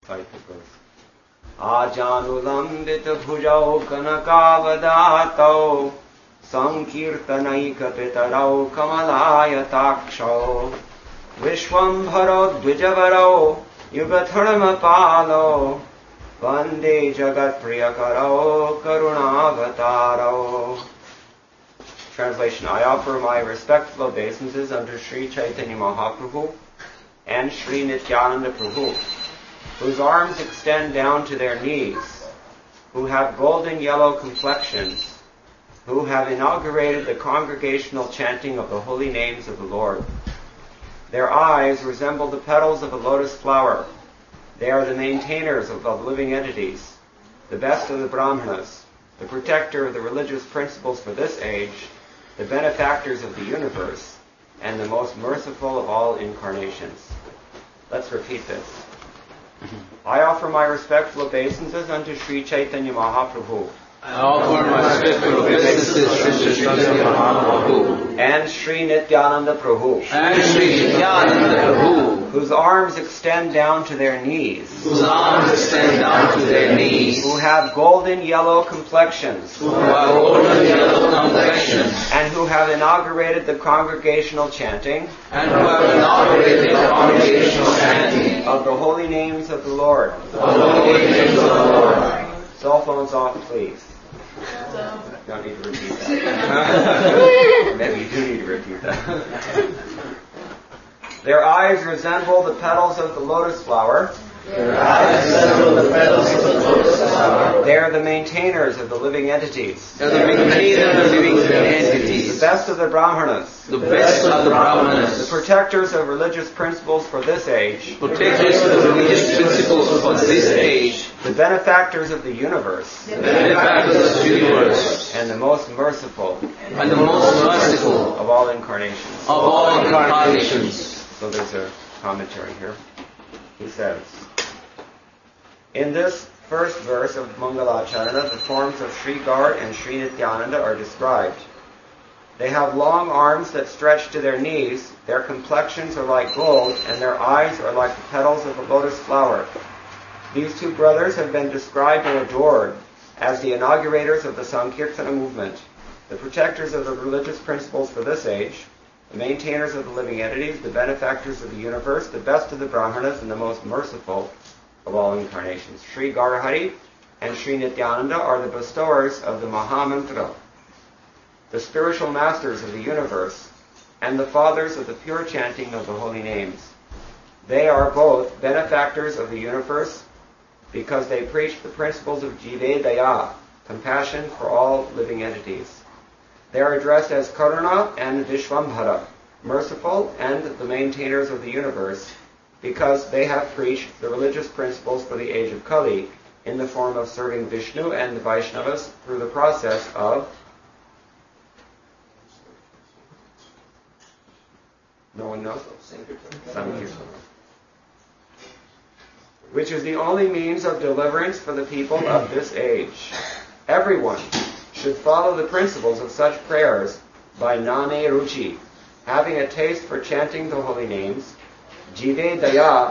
Ajanulambita bhujau kanakavadato sankirtanaika pitarau kamalayataksho Vishwambharo dvijavarao yugatharmapalo Vande jagat priyakarao karunavataro. Translation: I offer my respectful obeisances unto Sri Chaitanya Mahaprabhu and Sri Nityananda Prabhu, whose arms extend down to their knees, who have golden yellow complexions, who have inaugurated the congregational chanting of the holy names of the Lord. Their eyes resemble the petals of a lotus flower. They are the maintainers of the living entities, the best of the Brahmanas, the protector of the religious principles for this age, the benefactors of the universe, and the most merciful of all incarnations. Let's repeat this. I offer my respectful obeisances unto Sri Chaitanya Mahaprabhu. I offer my respectful obeisances to Sri Chaitanya Mahaprabhu and Sri Nityananda Prabhu, and Sri Nityananda Prabhu, whose arms extend down to their knees, who have golden yellow complexions, and who have inaugurated the congregational chanting, of the holy names of the Lord. Cell phones off, please. You don't need to repeat that. Maybe you do need to repeat that. Their eyes resemble the petals of the lotus flower. They are the maintainers of the living entities. The best of the Brahmanas. The protectors of religious principles for this age. The benefactors of the universe. And the most merciful. Of all incarnations. So there's a commentary here. He says, in this first verse of Mangalacharana, the forms of Sri Gaur and Sri Nityananda are described. They have long arms that stretch to their knees, their complexions are like gold, and their eyes are like the petals of a lotus flower. These two brothers have been described and adored as the inaugurators of the Sankirtana movement, the protectors of the religious principles for this age, the maintainers of the living entities, the benefactors of the universe, the best of the Brahmanas, and the most merciful of all incarnations. Sri Gaurahari and Sri Nityananda are the bestowers of the Mahamantra, the spiritual masters of the universe, and the fathers of the pure chanting of the holy names. They are both benefactors of the universe because they preach the principles of Jive Daya, compassion for all living entities. They are addressed as Karuna and Vishwambhara, merciful and the maintainers of the universe, because they have preached the religious principles for the age of Kali in the form of serving Vishnu and the Vaishnavas through the process of no one knows? Sankirtana. Which is the only means of deliverance for the people of this age. Everyone should follow the principles of such prayers by Nane Ruchi, having a taste for chanting the holy names, Jive Daya,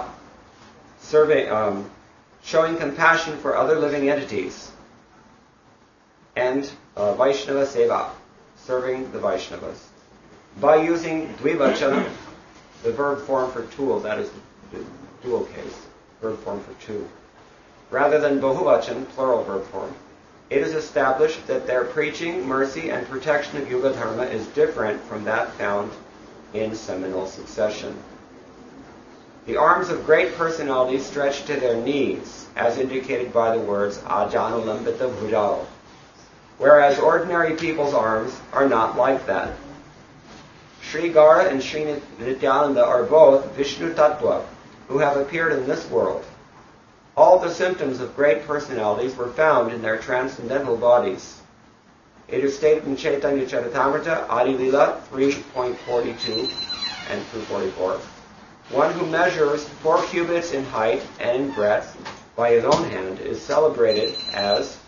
showing compassion for other living entities, and Vaishnava Seva, serving the Vaishnavas. By using Dvivachana, the verb form for tool, that is the dual case, verb form for two, rather than Bahuvachan, plural verb form, it is established that their preaching, mercy, and protection of Yuga Dharma is different from that found in seminal succession. The arms of great personalities stretch to their knees, as indicated by the words Ajanulambita Bhujao, whereas ordinary people's arms are not like that. Sri Gara and Sri Nityananda are both Vishnu Tattva, who have appeared in this world. All the symptoms of great personalities were found in their transcendental bodies. It is stated in Chaitanya Charitamrita, Adi Lila 3.42 and 244. One who measures 4 cubits in height and in breadth by his own hand is celebrated as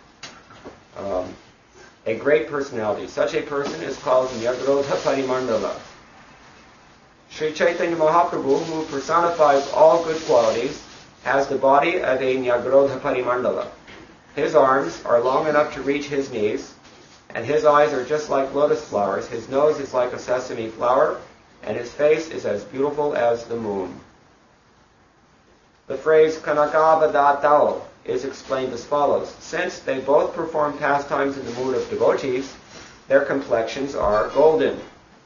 a great personality. Such a person is called Nyagrodha Parimandala. Sri Chaitanya Mahaprabhu, who personifies all good qualities, has the body of a Nyagrodha Parimandala. His arms are long enough to reach his knees, and his eyes are just like lotus flowers. His nose is like a sesame flower, and his face is as beautiful as the moon. The phrase Kanakavadatao is explained as follows. Since they both perform pastimes in the mood of devotees, their complexions are golden.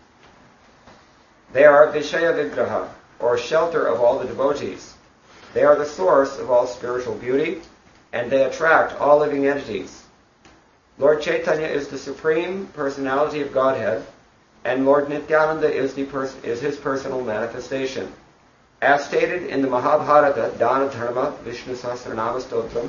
They are Vishaya Vigraha, or shelter of all the devotees. They are the source of all spiritual beauty, and they attract all living entities. Lord Chaitanya is the Supreme Personality of Godhead, and Lord Nityananda is his personal manifestation. As stated in the Mahabharata, Dana Dharma, Vishnu Sahasranama Stotram,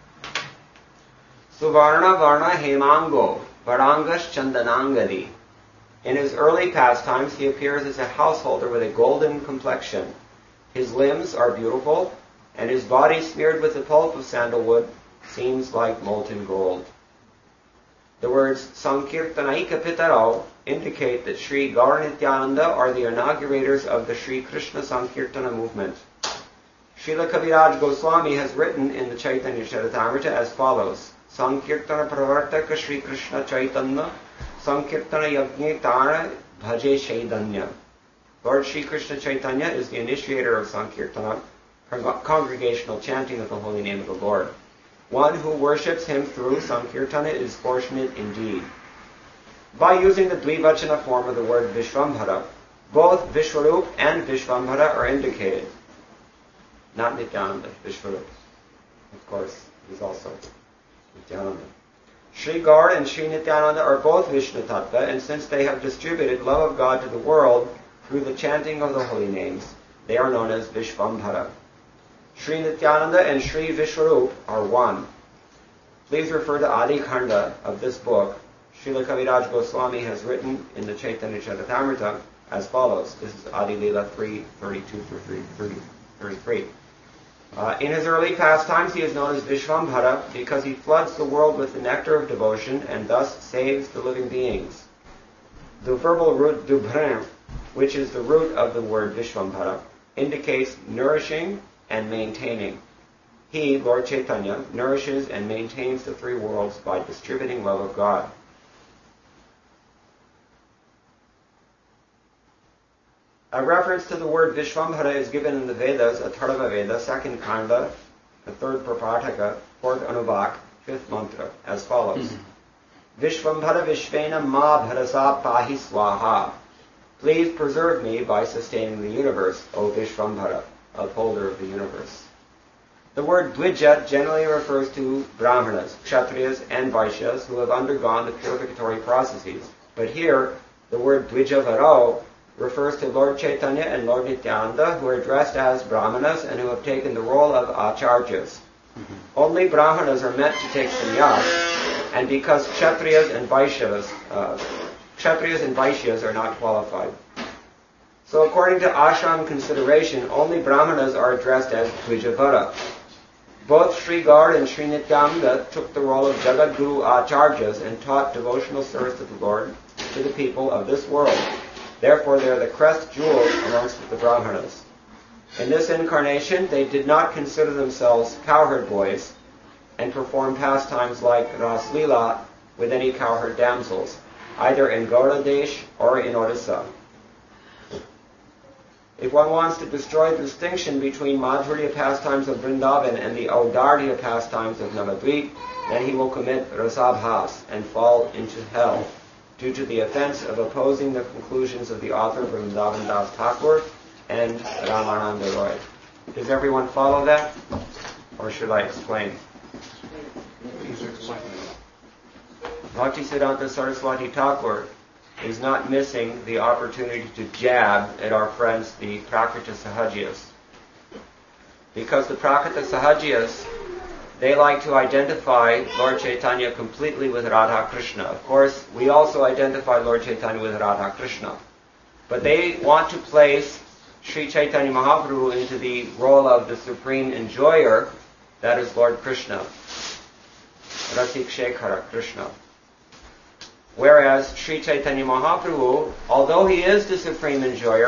Suvarna Varna Hemango, Varangash Chandanangadi. In his early pastimes, he appears as a householder with a golden complexion. His limbs are beautiful, and his body, smeared with the pulp of sandalwood, seems like molten gold. The words Sankirtanaika Pitaro indicate that Sri Gaura Nityananda are the inaugurators of the Sri Krishna Sankirtana movement. Srila Kaviraj Goswami has written in the Chaitanya Charitamrita as follows: Sankirtana Pravartaka Sri Krishna Chaitanya Sankirtana Yajna Tara Bhaje Shaidanya. Lord Sri Krishna Chaitanya is the initiator of Sankirtana, congregational chanting of the holy name of the Lord. One who worships him through Sankirtana is fortunate indeed. By using the Dvivachana form of the word Vishvambhara, both Vishwarup and Vishvambhara are indicated. Not Nityananda, Vishwarup. Of course, he's also Nityananda. Sri Gaur and Sri Nityananda are both Vishnu Tattva, and since they have distributed love of God to the world through the chanting of the holy names, they are known as Vishvambhara. Sri Nityananda and Sri Vishwarup are one. Please refer to Adi Khanda of this book. Srila Kaviraj Goswami has written in the Chaitanya Charitamrita as follows. This is Adi Leela 3:32 through 33. In his early pastimes, he is known as Vishvambhara because he floods the world with the nectar of devotion and thus saves the living beings. The verbal root dubhram, which is the root of the word Vishvambhara, indicates nourishing and maintaining. He, Lord Chaitanya, nourishes and maintains the three worlds by distributing love of God. A reference to the word Vishvambhara is given in the Vedas, Atharva Veda, 2nd Kanda, the 3rd Prapataka, 4th Anuvak, 5th Mantra, as follows. Vishvambhara Vishvena Ma Bharasa Pahi Swaha. Please preserve me by sustaining the universe, O Vishvambhara, upholder of the universe. The word Dvija generally refers to Brahmanas, Kshatriyas, and Vaishyas who have undergone the purificatory processes. But here, the word Dvijavaro refers to Lord Chaitanya and Lord Nityananda, who are dressed as Brahmanas and who have taken the role of Acharyas. Only Brahmanas are meant to take sannyas, and because Kshatriyas and Vaishyas are not qualified. So according to ashram consideration, only Brahmanas are addressed as Dvijavara. Both Sri Gaur and Sri Nityananda took the role of Jagat Guru Acharyas and taught devotional service to the Lord to the people of this world. Therefore, they are the crest jewels amongst the Brahmanas. In this incarnation, they did not consider themselves cowherd boys and perform pastimes like Ras Leela with any cowherd damsels, either in Gaura Desh or in Odisha. If one wants to destroy the distinction between Madhurya pastimes of Vrindavan and the Audarya pastimes of Navadvip, then he will commit rasabhas and fall into hell due to the offense of opposing the conclusions of the author Vrindavan Das Thakur and Ramananda Roy. Does everyone follow that? Or should I explain? Please explain. Bhaktisiddhanta Saraswati Thakur is not missing the opportunity to jab at our friends, the Prakrita Sahajiyas. Because the Prakrita Sahajiyas, they like to identify Lord Chaitanya completely with Radha Krishna. Of course, we also identify Lord Chaitanya with Radha Krishna. But they want to place Sri Chaitanya Mahaprabhu into the role of the supreme enjoyer, that is Lord Krishna. Rasik Shekhara Krishna. Whereas Sri Chaitanya Mahaprabhu, although he is the supreme enjoyer,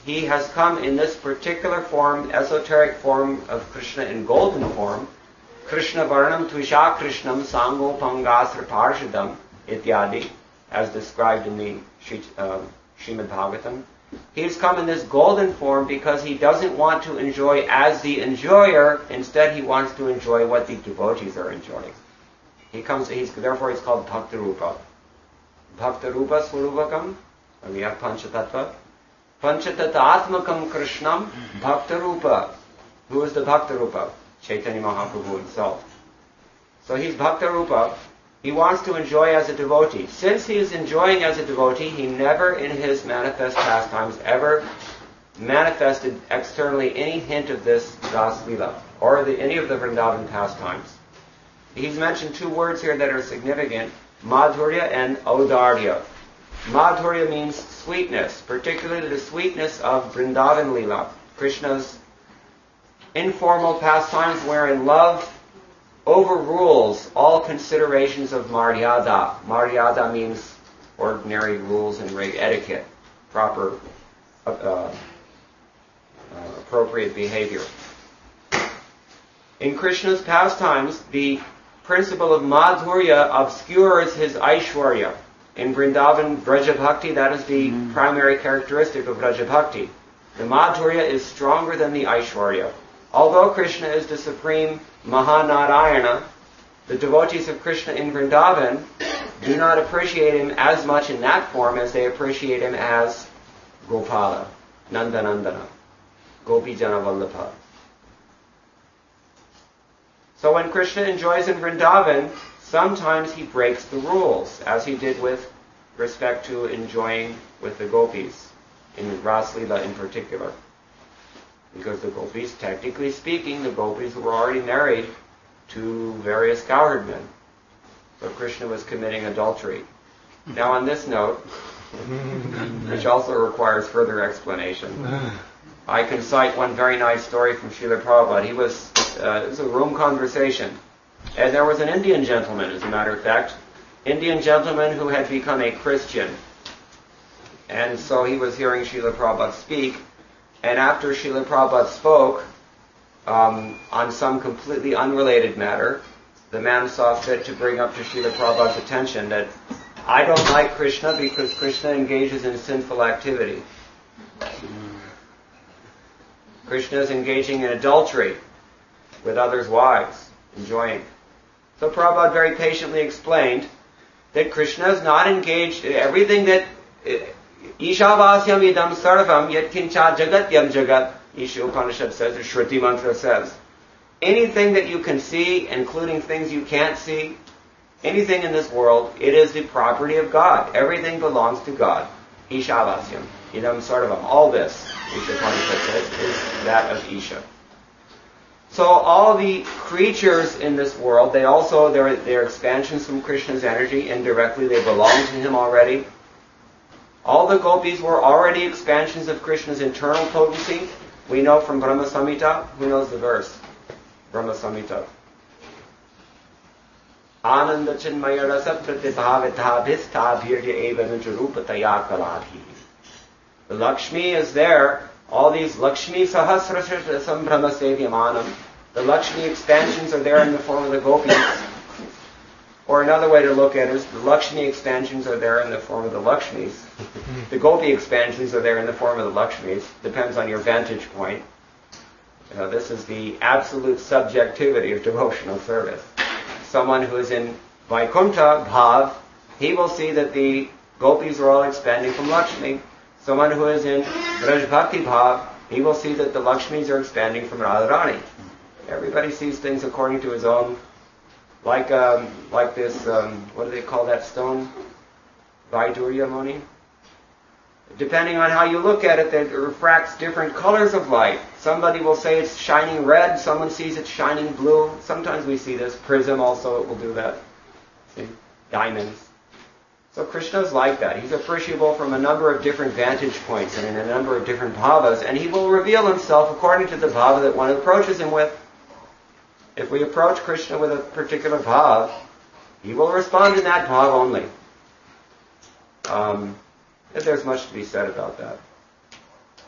he has come in this particular form, esoteric form of Krishna in golden form, Krishna Varnam Tvisha Krishnam Sango Pangasra Parshadam Ityadi, as described in the Srimad Bhagavatam. He's come in this golden form because he doesn't want to enjoy as the enjoyer. Instead, he wants to enjoy what the devotees are enjoying. Therefore he's called Bhakta Rupa. Bhakta Rupa Surupakam. We have Panchatattva. Panchatattva-atmakam Krishnam Bhakta Rupa. Who is the Bhakta Rupa? Chaitanya Mahaprabhu himself. So he's Bhakta Rupa. He wants to enjoy as a devotee. Since he is enjoying as a devotee, he never in his manifest pastimes ever manifested externally any hint of this Ras Leela or any of the Vrindavan pastimes. He's mentioned two words here that are significant, Madhurya and Audarya. Madhurya means sweetness, particularly the sweetness of Vrindavan Leela, Krishna's informal pastimes wherein love overrules all considerations of Maryada. Maryada means ordinary rules and etiquette, proper, appropriate behavior. In Krishna's pastimes, the principle of Madhurya obscures his Aishwarya. In Vrindavan, Vraja Bhakti, that is the primary characteristic of Vraja Bhakti. The Madhurya is stronger than the Aishwarya. Although Krishna is the supreme Mahanarayana, the devotees of Krishna in Vrindavan do not appreciate him as much in that form as they appreciate him as Gopala, Nandanandana, Gopijana Vallabha. So when Krishna enjoys in Vrindavan, sometimes he breaks the rules, as he did with respect to enjoying with the gopis, in Ras Leela in particular. Because the gopis, technically speaking, the gopis were already married to various cowherd men. So Krishna was committing adultery. Now on this note, which also requires further explanation, I can cite one very nice story from Srila Prabhupada. It was a room conversation. And there was an Indian gentleman, as a matter of fact, Indian gentleman who had become a Christian. And so he was hearing Srila Prabhupada speak. And after Srila Prabhupada spoke on some completely unrelated matter, the man saw fit to bring up to Srila Prabhupada's attention that I don't like Krishna because Krishna engages in sinful activity. Krishna is engaging in adultery with others' wives, enjoying. So Prabhupada very patiently explained that Krishna is not engaged in everything that Ishavasyam idam sarvam yat kincha jagatyam jagat, Isha Upanishad says, or Shruti Mantra says. Anything that you can see, including things you can't see, anything in this world, it is the property of God. Everything belongs to God. Ishavasyam idam sarvam. All this, Isha Upanishad says, is that of Isha. So all the creatures in this world, they're expansions from Krishna's energy. Indirectly, they belong to him already. All the gopis were already expansions of Krishna's internal potency. We know from Brahma Samhita. Who knows the verse? Brahma Samhita. Ananda chinmaya rasa pratibhavitabhistabhirya eva nujurupataya kalabhi. The Lakshmi is there. All these Lakshmi sahasrasha sambrahma sevyamanam. The Lakshmi expansions are there in the form of the gopis. Or another way to look at it is the Lakshmi expansions are there in the form of the Lakshmis. The Gopi expansions are there in the form of the Lakshmis. Depends on your vantage point. This is the absolute subjectivity of devotional service. Someone who is in Vaikuntha Bhav, he will see that the Gopis are all expanding from Lakshmi. Someone who is in Braj Bhakti Bhav, he will see that the Lakshmis are expanding from Radharani. Everybody sees things according to his own. Like this, what do they call that stone? Vaidurya Muni? Depending on how you look at it, it refracts different colors of light. Somebody will say it's shining red, someone sees it shining blue. Sometimes we see this. Prism also will do that. See? Diamonds. So Krishna is like that. He's appreciable from a number of different vantage points and in a number of different bhavas, and he will reveal himself according to the bhava that one approaches him with. If we approach Krishna with a particular bhav, he will respond in that bhav only. There's much to be said about that.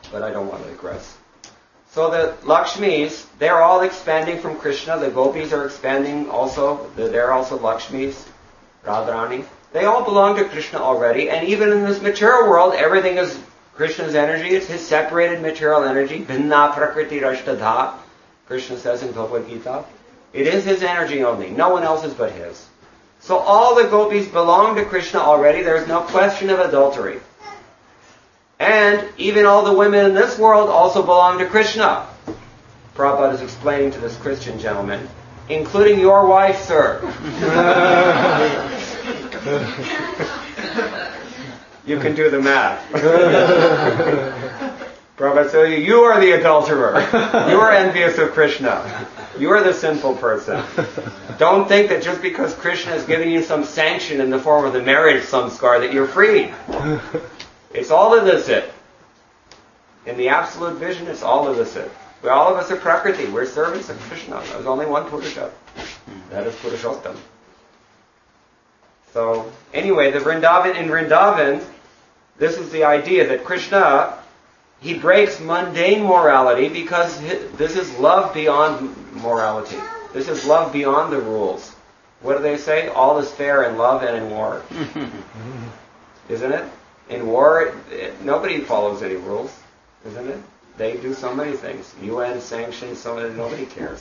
but I don't want to digress. So the Lakshmis, they're all expanding from Krishna. The gopis are expanding also. They're also Lakshmis, Radharani. They all belong to Krishna already. And even in this material world, everything is Krishna's energy. It's his separated material energy. Bhinna prakriti rashtadha, Krishna says in Bhagavad Gita. It is his energy only. No one else's but his. So all the gopis belong to Krishna already. There's no question of adultery. And even all the women in this world also belong to Krishna. Prabhupada is explaining to this Christian gentleman, including your wife, sir. You can do the math. Prabhupada says, you are the adulterer. You are envious of Krishna. You are the sinful person. Don't think that just because Krishna is giving you some sanction in the form of the marriage samskar that you're free. It's all illicit. In the absolute vision, it's all illicit. All of us are Prakriti. We're servants of Krishna. There's only one Purusha. That is Purushottam. So, anyway, in Vrindavan, this is the idea that Krishna, he breaks mundane morality because this is love beyond morality. This is love beyond the rules. What do they say? All is fair in love and in war. Isn't it? In war, nobody follows any rules, isn't it? They do so many things. UN sanctions, so that nobody cares.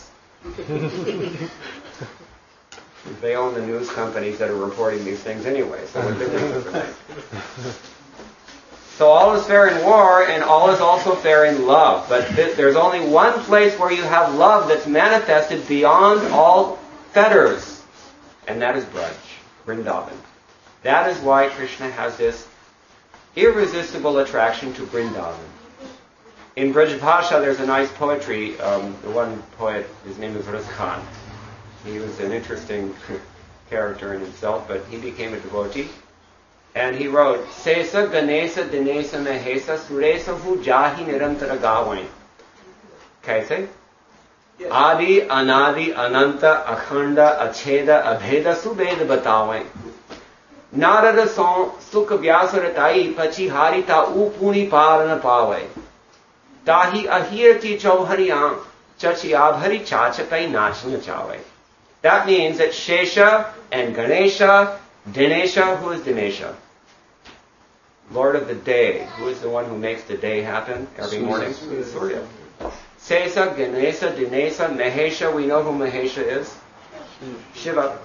They own the news companies that are reporting these things anyway, so what difference does it make? So all is fair in war, and all is also fair in love. But there's only one place where you have love that's manifested beyond all fetters, and that is Braj, Vrindavan. That is why Krishna has this irresistible attraction to Vrindavan. In Brajbhasha, there's a nice poetry. The one poet, his name is Ras Khan. He was an interesting character in himself, but he became a devotee. And he wrote, Sesa Ganesa Dinesa Mahesa Suresa Hu Jahi Nirantara Gavain. Kaise? Adi Anadi Ananta Akhanda Acheda Abheda Subeda Batawain. Narada Son Sukha Vyasaratai Pachi Harita Upuni Parana Pawai. Tahi Ahirati Chauhariyam Chachi Abhari Chachapai Nachna Chawai. That means that Shesha and Ganesha, Dinesha, who is Dinesha? Lord of the day. Who is the one who makes the day happen every morning? Surya. Sesa, Ganesha, Dinesa, Mahesha. We know who Mahesha is. Shiva.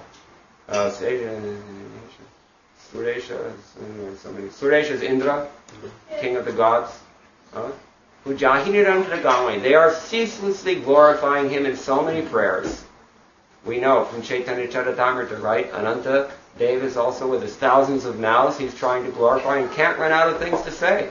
Suresha is Indra, king of the gods. Who Jahiniram Tragawai. They are ceaselessly glorifying him in so many prayers. We know from Chaitanya Charitamrita, right? Ananta Dev is also with his thousands of mouths. He's trying to glorify and can't run out of things to say.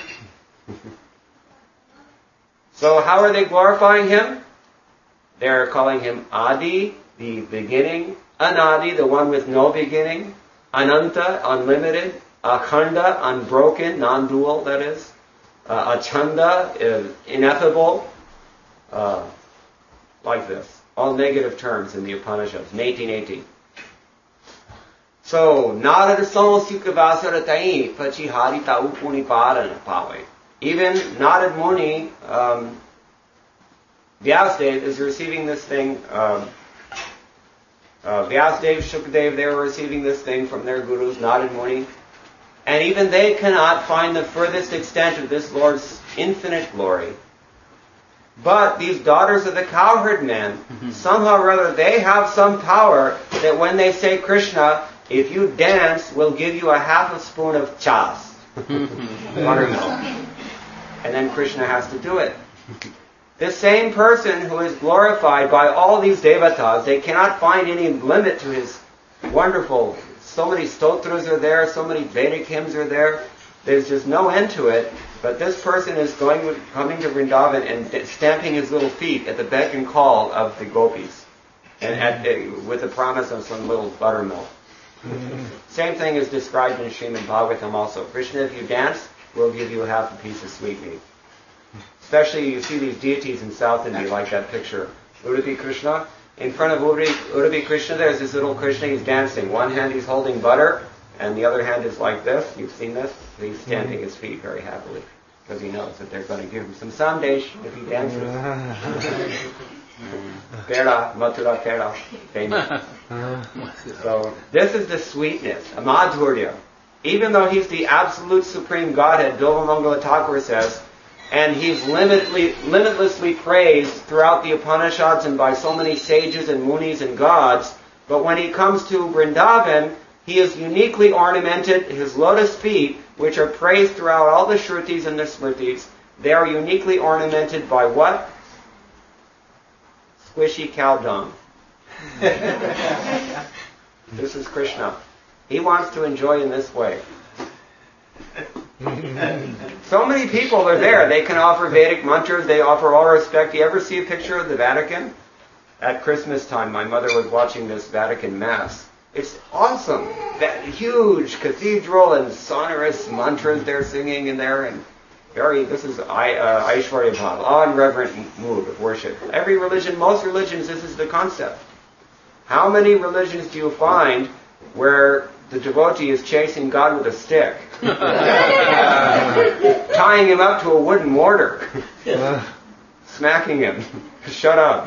So how are they glorifying him? They're calling him Adi, the beginning. Anadi, the one with no beginning. Ananta, unlimited. Akhanda, unbroken, non-dual, that is. Achanda, ineffable. Like this. All negative terms in the Upanishads. Neti. So, Narada Son Sukhavasaratai Pachi Harita Upuni Parana Pawai. Even Narad Muni, Vyasdev is receiving this thing. Vyasdev, Shukdev, they were receiving this thing from their gurus, Narad Muni. And even they cannot find the furthest extent of this Lord's infinite glory. But these daughters of the cowherd men, somehow or other, they have some power that when they say Krishna, if you dance, we'll give you a half a spoon of chas, buttermilk. And then Krishna has to do it. The same person who is glorified by all these devatas, they cannot find any limit to his wonderful, so many stotras are there, so many Vedic hymns are there, there's just no end to it. But this person is coming to Vrindavan and stamping his little feet at the beck and call of the gopis, and with the promise of some little buttermilk. Same thing is described in Srimad Bhagavatam also. Krishna, if you dance, we'll give you half a piece of sweetmeat. Especially you see these deities in South India, like that picture. Udupi Krishna. In front of Udupi Krishna, there's this little Krishna, he's dancing. One hand he's holding butter, and the other hand is like this. You've seen this? He's stamping his feet very happily. because he knows that they're going to give him some sandesh if he dances. Pera, Mathura Pera, famous. So this is the sweetness, a madhurya. Even though he's the absolute supreme Godhead, Bilva Thakur says, and he's limitlessly praised throughout the Upanishads and by so many sages and munis and gods, but when he comes to Vrindavan, he is uniquely ornamented. His lotus feet, which are praised throughout all the Shrutis and the Smritis, they are uniquely ornamented by what? Squishy cow dung. This is Krishna. He wants to enjoy in this way. So many people are there. They can offer Vedic mantras. They offer all respect. You ever see a picture of the Vatican? At Christmas time, my mother was watching this Vatican Mass. It's awesome. That huge cathedral and sonorous mantras they're singing in there. And this is Aishwarya Bhav, awe and reverent mood of worship. Every religion, most religions, this is the concept. How many religions do you find where the devotee is chasing God with a stick? Tying him up to a wooden mortar. Smacking him. Shut up.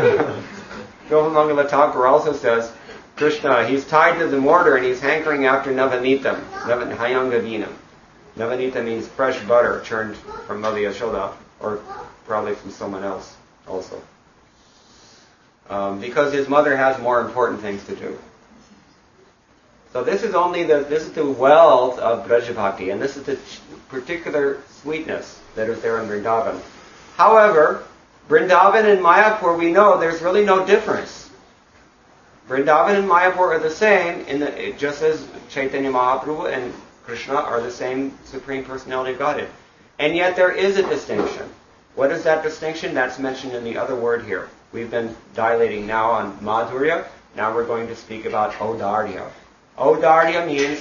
Bilva Thakur also says, Krishna, he's tied to the mortar and he's hankering after Navanitam, Hayangavinam. Navanita means fresh butter churned from Mother Yashoda, or probably from someone else also. Because his mother has more important things to do. So this is the wealth of Braja Bhakti, and this is the particular sweetness that is there in Vrindavan. However, Vrindavan and Mayapur, we know there's really no difference. Vrindavan and Mayapur are the same, just as Chaitanya Mahaprabhu and Krishna are the same Supreme Personality of Godhead. And yet there is a distinction. What is that distinction? That's mentioned in the other word here. We've been dilating now on Madhurya. Now we're going to speak about Audarya. Audarya means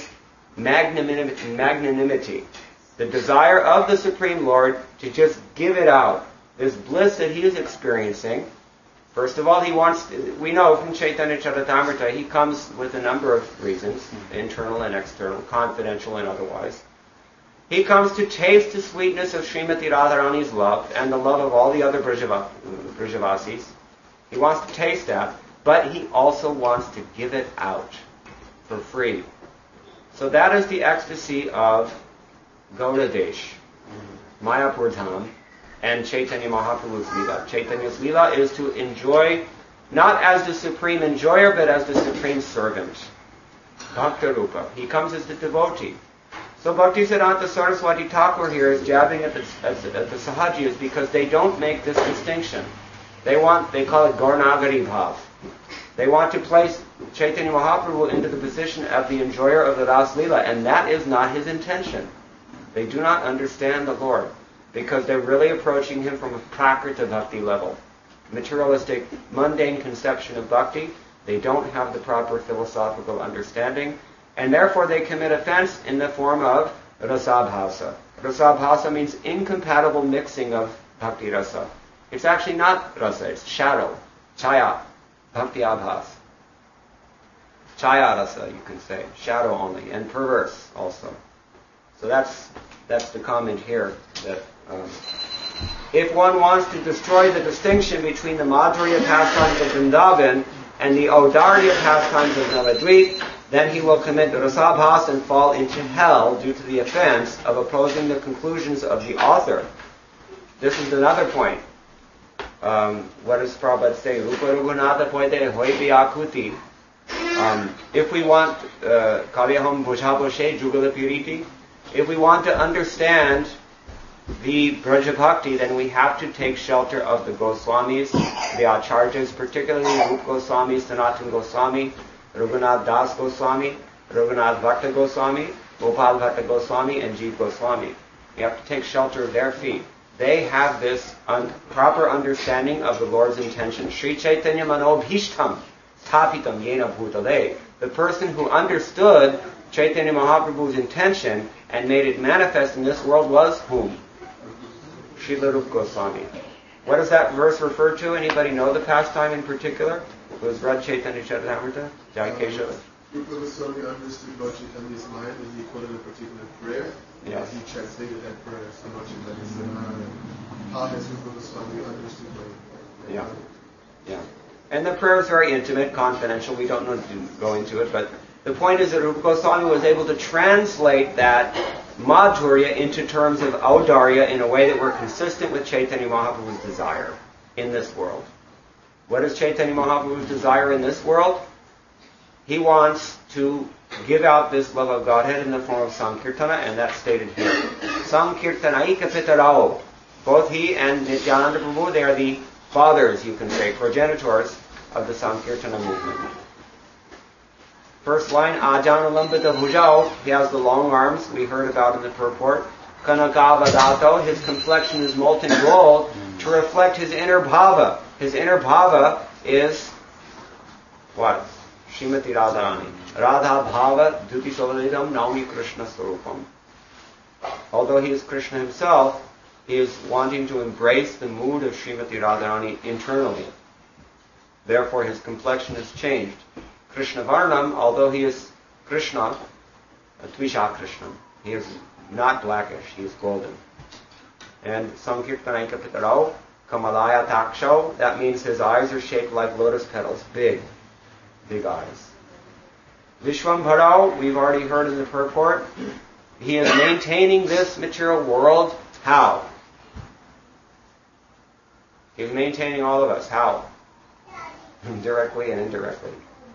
magnanimity. The desire of the Supreme Lord to just give it out. This bliss that he is experiencing. First of all, we know from Chaitanya Charitamrita, he comes with a number of reasons, internal and external, confidential and otherwise. He comes to taste the sweetness of Srimati Radharani's love and the love of all the other Brajavasis. He wants to taste that, but he also wants to give it out for free. So that is the ecstasy of Gaudadesh, Mayapur Dham, and Chaitanya Mahaprabhu's Leela. Chaitanya's Leela is to enjoy, not as the supreme enjoyer, but as the supreme servant. Bhakta Rupa. He comes as the devotee. So Bhaktisiddhanta Saraswati Thakur here is jabbing at the Sahajiyas because they don't make this distinction. They call it Gaurnagari Bhav. They want to place Chaitanya Mahaprabhu into the position of the enjoyer of the Ras Leela, and that is not his intention. They do not understand the Lord, because they're really approaching him from a prakrita bhakti level. Materialistic, mundane conception of bhakti. They don't have the proper philosophical understanding, and therefore they commit offense in the form of rasabhasa. Rasabhasa means incompatible mixing of bhakti rasa. It's actually not rasa, it's shadow, chaya, bhakti abhas. Chaya rasa, you can say, shadow only, and perverse also. So that's the comment here, that if one wants to destroy the distinction between the Madhurya pastimes of Vrindavan and the Audarya pastimes of Navadvip, then he will commit rasabhas and fall into hell due to the offense of opposing the conclusions of the author. This is another point. What does Prabhupada say? Rupa Rugunatha Poite Hoi Vyakuti. If we want Kalyaham Bhujabhoshe Jugalapiriti, if we want to understand the Braja Bhakti, then we have to take shelter of the Goswamis, the Acharyas, particularly Rupa Goswami, Sanatana Goswami, Raghunath Das Goswami, Raghunath Bhatta Goswami, Gopal Bhatta Goswami, and Jeev Goswami. We have to take shelter of their feet. They have this proper understanding of the Lord's intention. Sri Chaitanya Manobhishtam Tapitam Yena Bhutale. The person who understood Chaitanya Mahaprabhu's intention and made it manifest in this world was whom? Srila Rupa Goswami. What does that verse refer to? Anybody know the pastime in particular? It was read Chaitanya Charitamrita, Jai Keshava. Rupa Goswami understood Lord Chaitanya's mind and he quoted a particular prayer. Yes. He translated that prayer. So Lord Chaitanya said, how has Rupa Goswami understood my Yeah. mind? Yeah. And the prayer is very intimate, confidential. We don't need to go into it, but the point is that Rupa Goswami was able to translate that Madhurya into terms of Audarya in a way that were consistent with Chaitanya Mahaprabhu's desire in this world. What is Chaitanya Mahaprabhu's desire in this world? He wants to give out this love of Godhead in the form of Sankirtana, and that's stated here. Sankirtanaika Pitarao. Both he and Nityananda Prabhu, they are the fathers, you can say, progenitors of the Sankirtana movement. First line, Ajana Lambita Bhujao, he has the long arms we heard about in the purport. Kanakavadato, his complexion is molten gold to reflect his inner bhava. His inner bhava is what? Srimati Radharani. Radha Bhava Duti Sovalidam Naumi Krishna Swarupam. Although he is Krishna himself, he is wanting to embrace the mood of Srimati Radharani internally. Therefore his complexion has changed. Krishna Varnam, although he is Krishna, Tvisha Krishna, he is not blackish, he is golden. And Sankirtanaika Pitarao, Kamalaya Taksho, that means his eyes are shaped like lotus petals, big eyes. Vishwambharao, we've already heard in the purport, he is maintaining this material world. How? He's maintaining all of us. How? Directly and indirectly.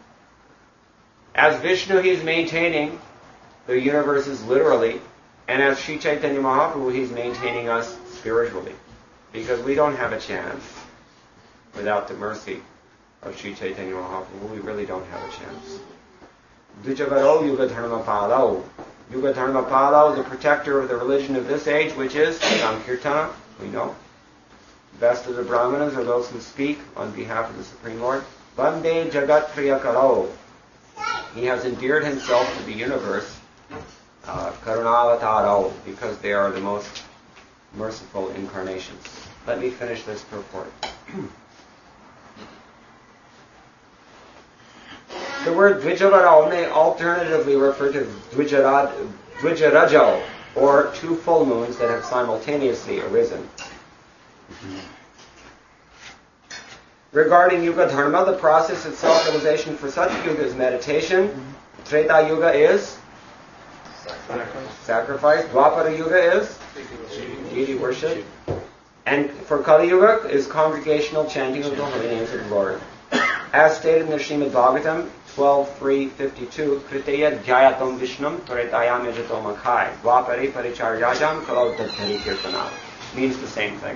As Vishnu, he's maintaining the universes literally, and as Sri Chaitanya Mahaprabhu, he's maintaining us spiritually. Because we don't have a chance without the mercy of Sri Chaitanya Mahaprabhu. We really don't have a chance. Dvijavaro Yuga Dharma Palo. Yuga Dharma Palo, the protector of the religion of this age, which is Sankirtana, we know. Best of the Brahmanas are those who speak on behalf of the Supreme Lord. Vande Jagat Priyakaro. He has endeared himself to the universe, Karunavataro, because they are the most merciful incarnations. Let me finish this purport. The word Dvijavarao may alternatively refer to Dvijarajo, or two full moons that have simultaneously arisen. Regarding Yuga Dharma, the process of self-realization for such yuga is meditation. Treta Yuga is sacrifice. Dwapara Yuga is deity worship. And for Kali Yuga is congregational chanting of the holy names of the Lord. As stated in the Srimad Bhagavatam 12.3.52, Kriteya Dhyayatam Vishnam Tretayam Yajatom Akhai Dwapare Paricharyajam Kalau Tadhari Kirtana. Means the same thing.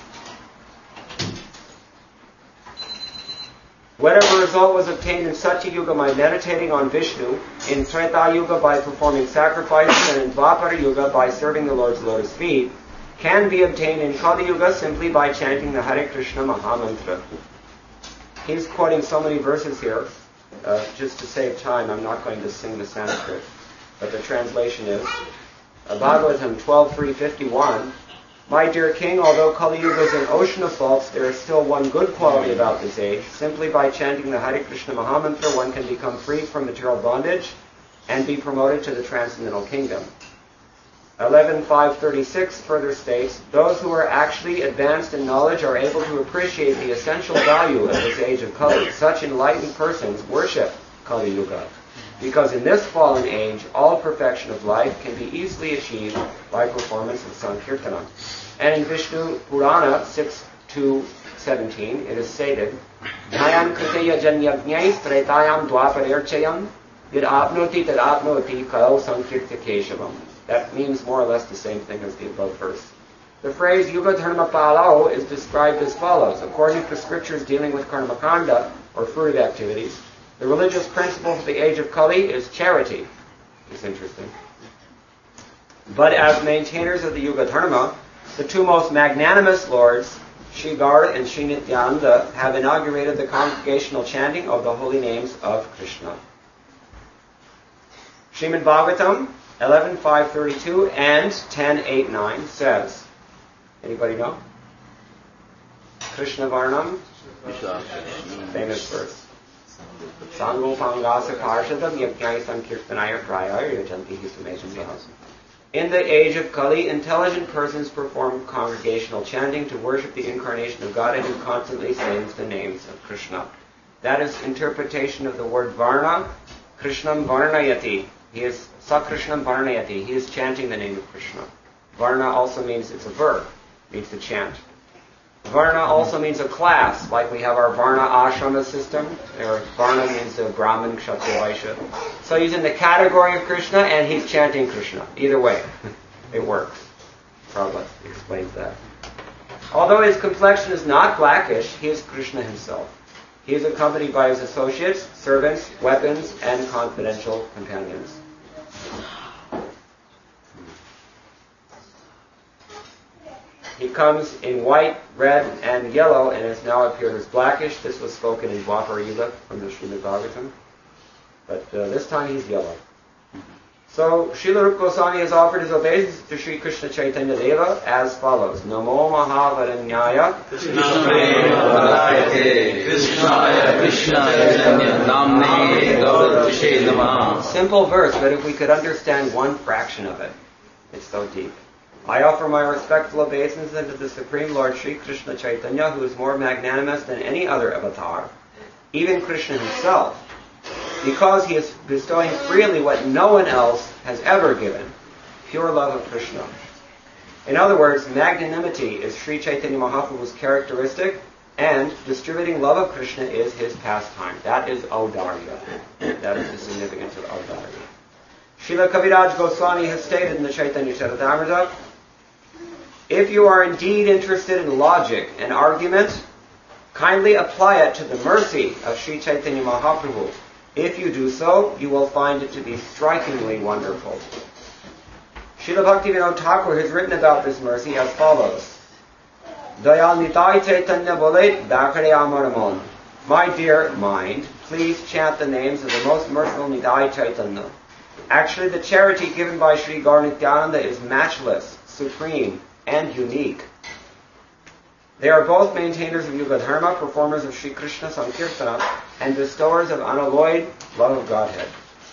Whatever result was obtained in Satya Yuga by meditating on Vishnu, in Treta Yuga by performing sacrifices, and in Dwapara Yuga by serving the Lord's lotus feet, can be obtained in Kali Yuga simply by chanting the Hare Krishna Mahamantra. He's quoting so many verses here. Just to save time, I'm not going to sing the Sanskrit, but the translation is Bhagavatam 12.3.51. My dear king, although Kali Yuga is an ocean of faults, there is still one good quality about this age. Simply by chanting the Hare Krishna Mahamantra, one can become free from material bondage and be promoted to the transcendental kingdom. 11.5.36 further states, those who are actually advanced in knowledge are able to appreciate the essential value of this age of Kali. Such enlightened persons worship Kali Yuga, because in this fallen age, all perfection of life can be easily achieved by performance of Sankirtana. And in Vishnu Purana 6.2.17, it is stated, Dhayam Kriteya Janyajnais Tretayam Dwaparerchayam Yad Apnoti Tad Apnoti Kalau Sankirta Keshavam. That means more or less the same thing as the above verse. The phrase Yuga Dharma Palao is described as follows. According to the scriptures dealing with Karmakanda, or fruitive activities, the religious principle for the age of Kali is charity. It's interesting. But as maintainers of the Yuga Dharma, the two most magnanimous lords, Sri Gaur and Sri Nityananda, have inaugurated the congregational chanting of the holy names of Krishna. Srimad Bhagavatam 11.5.32 and 10.8.9 says, anybody know? Krishna Varnam? Famous verse. Sangopangasa Parshadam Yajnai Sankirtanaya Prayaya Yajanti Hisumejam. In the age of Kali, intelligent persons perform congregational chanting to worship the incarnation of God and who constantly sings the names of Krishna. That is interpretation of the word Varna. Krishnam Varnayati. He is Sakrishnam Varnayati. He is chanting the name of Krishna. Varna also means it's a verb. It means to chant. Varna also means a class, like we have our Varna ashrama system. Or Varna means a Brahmin, Kshatriya, Vaishya. So he's in the category of Krishna and he's chanting Krishna. Either way, it works. Prabhupada explains that. Although his complexion is not blackish, he is Krishna himself. He is accompanied by his associates, servants, weapons, and confidential companions. He comes in white, red, and yellow, and has now appeared as blackish. This was spoken in Dwapara Yuga from the Srimad Bhagavatam. But this time he's yellow. So, Srila Rupa Goswami has offered his obeisance to Sri Krishna Chaitanya Deva as follows. Namo Mahavaranyaya Krishnaya Chaitanya Namne Gaurapushe Namaha. Simple verse, but if we could understand one fraction of it, it's so deep. I offer my respectful obeisance unto the Supreme Lord Sri Krishna Chaitanya, who is more magnanimous than any other avatar, even Krishna himself, because he is bestowing freely what no one else has ever given, pure love of Krishna. In other words, magnanimity is Sri Chaitanya Mahaprabhu's characteristic, and distributing love of Krishna is his pastime. That is Audarya. That is the significance of Audarya. Srila Kaviraj Goswami has stated in the Chaitanya Charitamrita, if you are indeed interested in logic and argument, kindly apply it to the mercy of Sri Chaitanya Mahaprabhu. If you do so, you will find it to be strikingly wonderful. Srila Bhaktivinoda Thakur has written about this mercy as follows. Dayal Nitai Chaitanya Bolet Dakare Amaramon. My dear mind, please chant the names of the most merciful Nitai Chaitanya. Actually, the charity given by Sri Gaur Nityananda is matchless, supreme, and unique. They are both maintainers of Yuga Dharma, performers of Sri Krishna Sankirtana, and bestowers of unalloyed love of Godhead.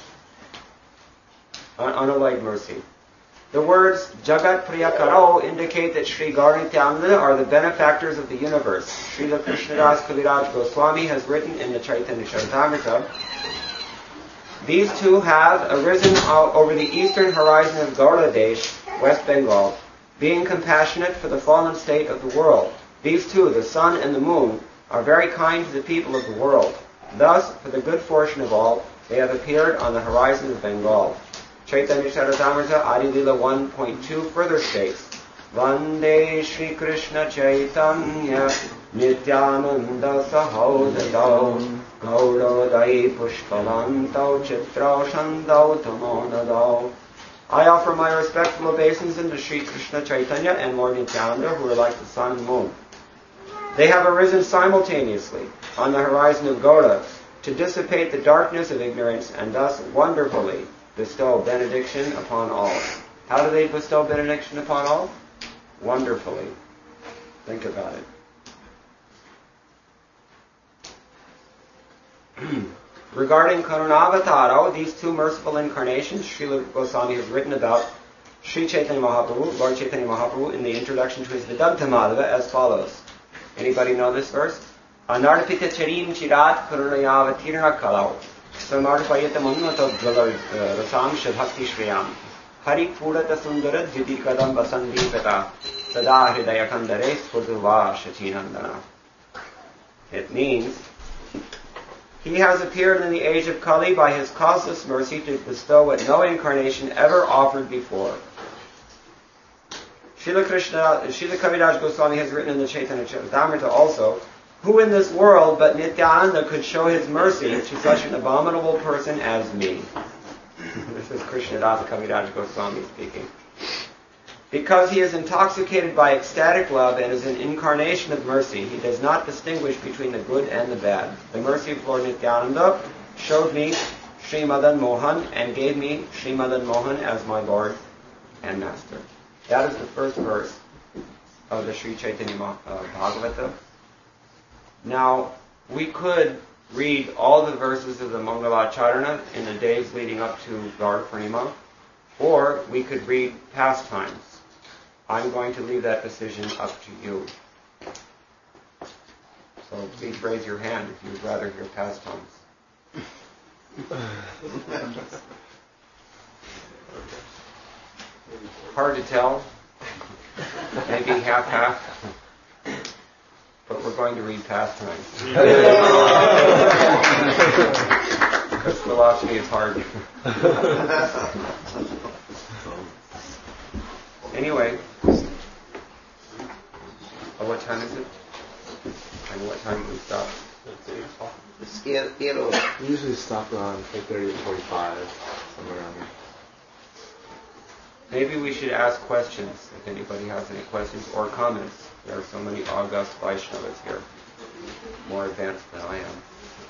Unalloyed mercy. The words Jagat Priyakaro indicate that Sri Gaur Nityananda are the benefactors of the universe. Srila Krishnadas Kaviraj Goswami has written in the Chaitanya Charitamrita, these two have arisen over the eastern horizon of Gaura Desh, West Bengal, being compassionate for the fallen state of the world. These two, the sun and the moon, are very kind to the people of the world. Thus, for the good fortune of all, they have appeared on the horizon of Bengal. Chaitanya Charitamrita Adi Lila 1.2 further states, Vande Shri Krishna Chaitanya Nityananda Sahodadao Gaurodai Pushpalanto Chitra Shandao Tamonadao. I offer my respectful obeisance unto Sri Krishna Chaitanya and Lord Nityananda, who are like the sun and moon. They have arisen simultaneously on the horizon of Gaura to dissipate the darkness of ignorance and thus wonderfully bestow benediction upon all. How do they bestow benediction upon all? Wonderfully. Think about it. Regarding Karunavatara, these two merciful incarnations, Srila Goswami has written about Sri Chaitanya Mahaprabhu, Lord Chaitanya Mahaprabhu, in the introduction to his Vedanta Madhava as follows. Anybody know this verse? Anarpita charim chirat karunayavatirna kalau samarpayata manvata rasam shabhakti shriyam hari purata sundara dvidikadam vasandipata sada hridaya kandare spurduva shachinandana. It means, he has appeared in the age of Kali by his causeless mercy to bestow what no incarnation ever offered before. Srila Kaviraj Goswami has written in the Chaitanya Charitamrita also, who in this world but Nityananda could show his mercy to such an abominable person as me? This is Krishnadas Kaviraj Goswami speaking. Because he is intoxicated by ecstatic love and is an incarnation of mercy, he does not distinguish between the good and the bad. The mercy of Lord Nityananda showed me Sri Madan Mohan and gave me Sri Madan Mohan as my Lord and Master. That is the first verse of the Sri Chaitanya Bhagavata. Now, we could read all the verses of the Mangalacharana in the days leading up to Gaur Purnima, or we could read pastimes. I'm going to leave that decision up to you. So please raise your hand if you would rather hear pastimes. Hard to tell. Maybe half-half. But we're going to read pastimes. Because philosophy is hard. Anyway. What time is it? I know what time we stop. We usually stop around 8:30 to 45, somewhere around there. Maybe we should ask questions, if anybody has any questions or comments. There are so many august Vaishnavas here, more advanced than I am.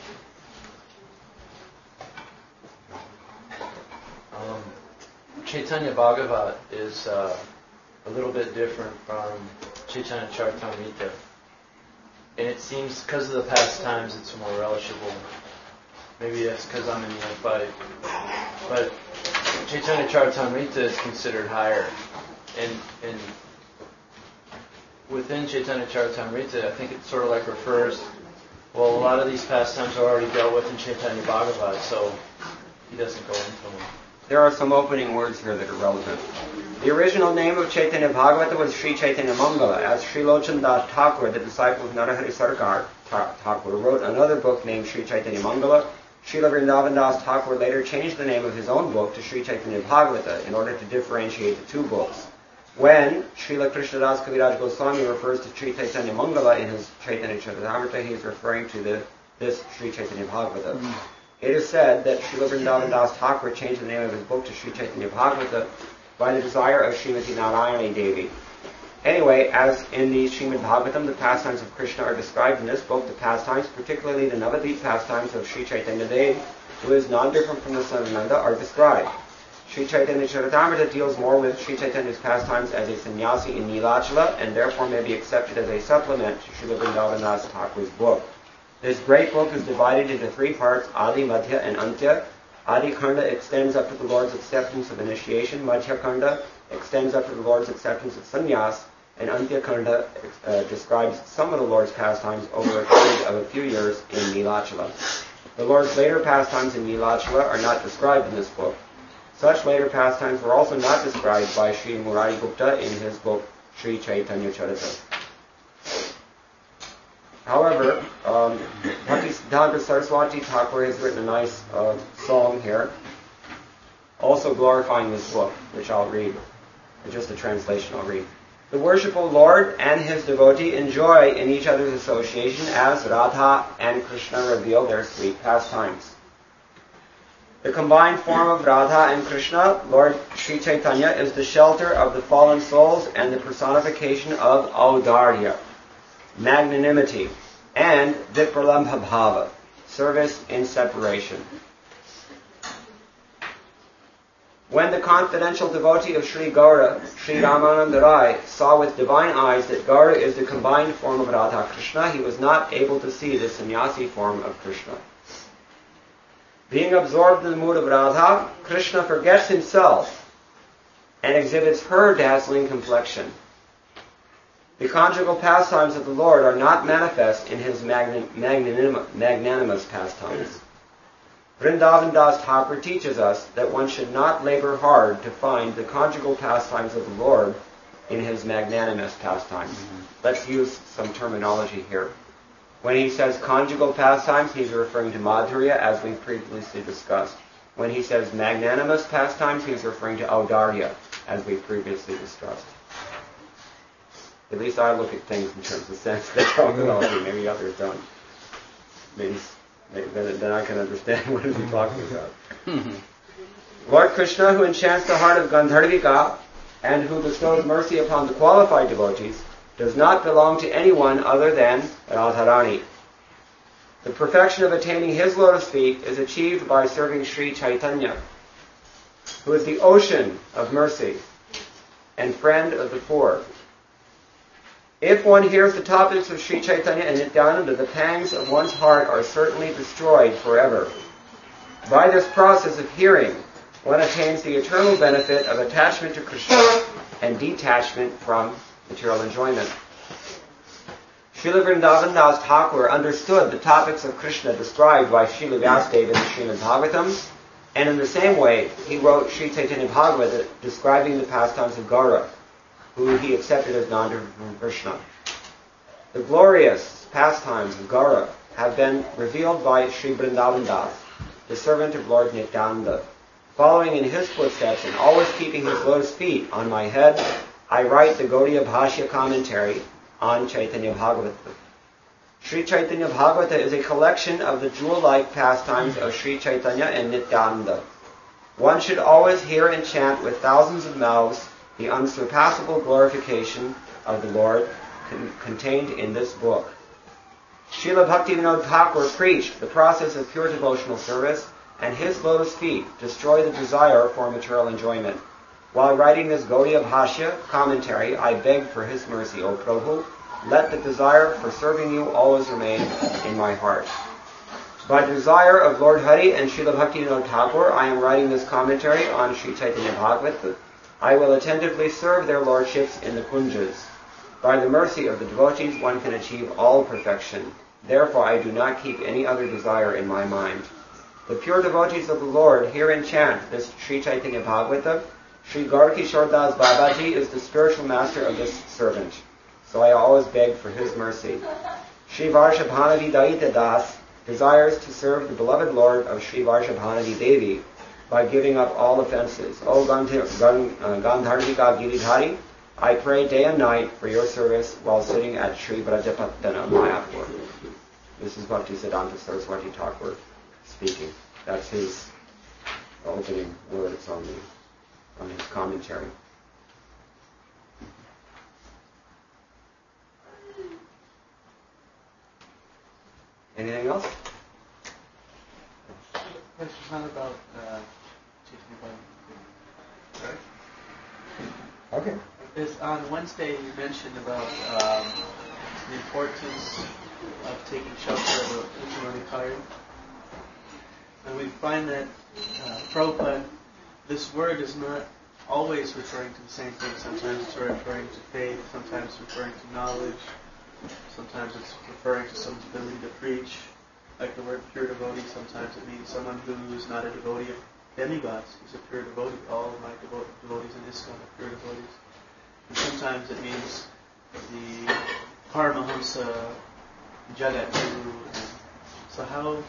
Chaitanya Bhagavat is a little bit different from Chaitanya Charitamrita. And it seems, because of the pastimes, it's more relishable. Maybe that's because I'm in the fight. But Chaitanya Charitamrita is considered higher. And within Chaitanya Charitamrita, I think it sort of like refers, well, a lot of these pastimes are already dealt with in Chaitanya Bhagavat, so he doesn't go into them. There are some opening words here that are relevant. The original name of Chaitanya Bhagavata was Sri Chaitanya Mangala, as Sri Lochan Das Thakur, the disciple of Narahari Sarkar Thakur, wrote another book named Sri Chaitanya Mangala. Srila Vrindavan Das Thakur later changed the name of his own book to Sri Chaitanya Bhagavata in order to differentiate the two books. When Srila Krishnadas Kaviraj Goswami refers to Sri Chaitanya Mangala in his Chaitanya Charitamrita, he is referring to this Sri Chaitanya Bhagavata. It is said that Srila Vrindavan Das Thakur changed the name of his book to Sri Chaitanya Bhagavata by the desire of Srimati Narayani Devi. Anyway, as in the Srimad Bhagavatam, the pastimes of Krishna are described in this book. The pastimes, particularly the Navadvip pastimes of Sri Chaitanya Dev, who is non-different from the son of Nanda, are described. Sri Chaitanya Charitamrita deals more with Sri Chaitanya's pastimes as a sannyasi in Nilachala, and therefore may be accepted as a supplement to Srila Vrindavan Das Thakur's book. This great book is divided into three parts, Adi, Madhya, and Antya. Adi Kanda extends up to the Lord's acceptance of initiation, Madhya Kanda extends up to the Lord's acceptance of sannyas, and Antya Kanda describes some of the Lord's pastimes over a period of a few years in Nilachala. The Lord's later pastimes in Nilachala are not described in this book. Such later pastimes were also not described by Sri Murari Gupta in his book Sri Chaitanya Charita. However, Bhaktisiddhanta Saraswati Thakur has written a nice song here, also glorifying this book, which I'll read. Just a translation I'll read. The worshipful Lord and his devotee enjoy in each other's association as Radha and Krishna reveal their sweet pastimes. The combined form of Radha and Krishna, Lord Sri Chaitanya, is the shelter of the fallen souls and the personification of Audarya, magnanimity, and Vipralambha Bhava, service in separation. When the confidential devotee of Sri Gaura, Sri Ramananda Rai, saw with divine eyes that Gaura is the combined form of Radha Krishna, he was not able to see the sannyasi form of Krishna. Being absorbed in the mood of Radha, Krishna forgets himself and exhibits her dazzling complexion. The conjugal pastimes of the Lord are not manifest in his magnanimous pastimes. Vrindavan Das Thakur teaches us that one should not labor hard to find the conjugal pastimes of the Lord in his magnanimous pastimes. Let's use some terminology here. When he says conjugal pastimes, he's referring to Madhurya, as we've previously discussed. When he says magnanimous pastimes, he's referring to Audarya, as we've previously discussed. At least I look at things in terms of sense that terminology. Maybe others don't. Then I can understand what he's talking about. Lord Krishna, who enchants the heart of Gandharvika and who bestows mercy upon the qualified devotees, does not belong to anyone other than Radharani. The perfection of attaining his lotus feet is achieved by serving Sri Chaitanya, who is the ocean of mercy and friend of the poor. If one hears the topics of Sri Chaitanya and Nityananda, the pangs of one's heart are certainly destroyed forever. By this process of hearing, one attains the eternal benefit of attachment to Krishna and detachment from material enjoyment. Srila Vrindavan Das Thakur understood the topics of Krishna described by Srila Vyasadeva in the Srimad Bhagavatam, and in the same way he wrote Sri Chaitanya Bhagavata describing the pastimes of Gaura, who he accepted as non from Krishna. The glorious pastimes of Gaura have been revealed by Sri Vrindavan Das, the servant of Lord Nityananda. Following in his footsteps and always keeping his lotus feet on my head, I write the Gaudiya Bhashya commentary on Chaitanya Bhagavata. Sri Chaitanya Bhagavata is a collection of the jewel-like pastimes of Sri Chaitanya and Nityananda. One should always hear and chant with thousands of mouths the unsurpassable glorification of the Lord contained in this book. Srila Bhaktivinoda Thakur preached the process of pure devotional service, and his lotus feet destroy the desire for material enjoyment. While writing this Gaudiya Bhashya commentary, I beg for his mercy, O Prabhu, let the desire for serving you always remain in my heart. By desire of Lord Hari and Srila Bhaktivinoda Thakur, I am writing this commentary on Sri Chaitanya Bhagavata. I will attentively serve their lordships in the kunjas. By the mercy of the devotees, one can achieve all perfection. Therefore, I do not keep any other desire in my mind. The pure devotees of the Lord hear and chant this Sri Chaitanya Bhagavata. Sri Gaurkishore Das Babaji is the spiritual master of this servant, so I always beg for his mercy. Sri Varshabhanavi Daita Das desires to serve the beloved Lord of Sri Varshabhanavi Devi by giving up all offenses. O Gandharvika Giridhari, I pray day and night for your service while sitting at Sri Vrajapatana Mayapur. This is Bhaktisiddhanta Saraswati Thakur speaking. That's his opening words on his commentary. Anything else? Question's not about teaching about, right? Okay. Is on Wednesday you mentioned about the importance of taking shelter of a Uttamadhikari. And we find that Prabhupada, this word is not always referring to the same thing. Sometimes it's referring to faith, sometimes it's referring to knowledge, sometimes it's referring to someone's ability to preach. Like the word pure devotee, sometimes it means someone who is not a devotee of demigods, who's a pure devotee. All of my devotees in ISKCON are pure devotees. And sometimes it means the Paramahamsa Jagat Guru. So how,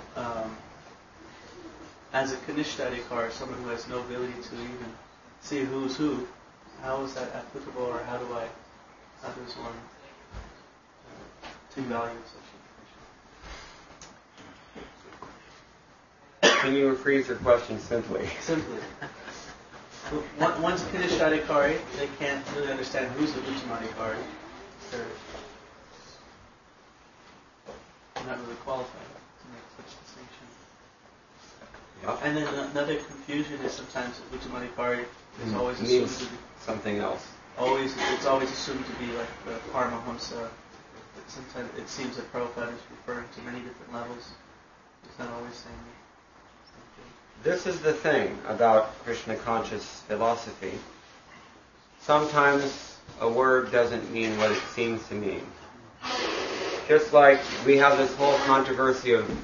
as a Kanishthadikar, someone who has no ability to even see who's who, how is that applicable, or how does one take value of such information? Can you rephrase your question simply? Simply. One's a Kanishthadikari, they can't really understand who's the Uttamadhikari. They're not really qualified to make such distinction. Yep. And then another confusion is sometimes the Uttamadhikari is always assumed Means to be something else. it's always assumed to be like the Paramahamsa. But sometimes it seems that Prabhupada is referring to many different levels. It's not always saying the same thing. This is the thing about Krishna conscious philosophy. Sometimes a word doesn't mean what it seems to mean. Just like we have this whole controversy of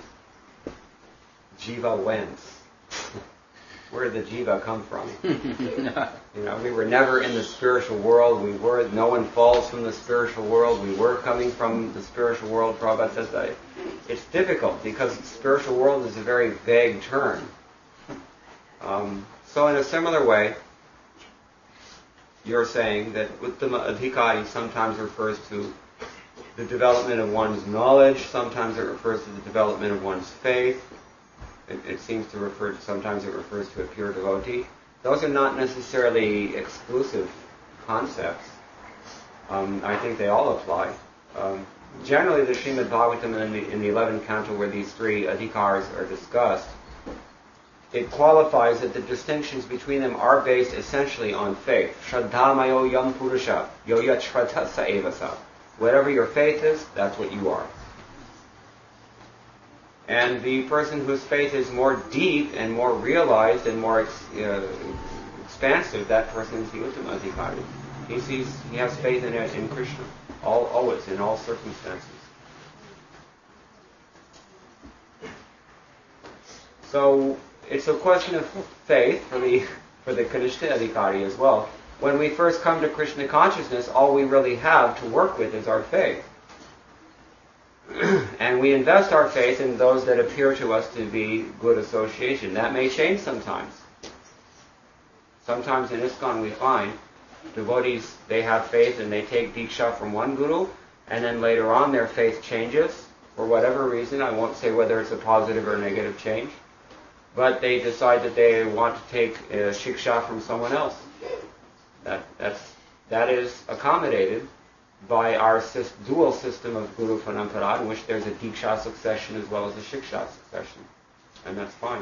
jiva whence. Where did the jiva come from? We were never in the spiritual world. No one falls from the spiritual world. We were coming from the spiritual world. Prabhupada says that it's difficult because the spiritual world is a very vague term. So in a similar way, you're saying that Uttama Adhikari sometimes refers to the development of one's knowledge, sometimes it refers to the development of one's faith. It seems to refer to, sometimes it refers to a pure devotee. Those are not necessarily exclusive concepts. I think they all apply. Generally, the Srimad Bhagavatam in the 11th canto, where these three adhikars are discussed, it qualifies that the distinctions between them are based essentially on faith. Shraddhamayo yam purusha, yo yat shraddha sa eva sa. Whatever your faith is, that's what you are. And the person whose faith is more deep and more realized and more expansive, that person is the Uttama Adhikari. He has faith in Krishna, always, in all circumstances. So it's a question of faith for the Kanishta Adhikari as well. When we first come to Krishna consciousness, all we really have to work with is our faith. And we invest our faith in those that appear to us to be good association. That may change sometimes. Sometimes in ISKCON we find devotees, they have faith and they take Diksha from one guru, and then later on their faith changes for whatever reason. I won't say whether it's a positive or negative change. But they decide that they want to take Shiksha from someone else. That is accommodated by our dual system of Guru Parampara, in which there's a Diksha succession as well as a Shiksha succession. And that's fine.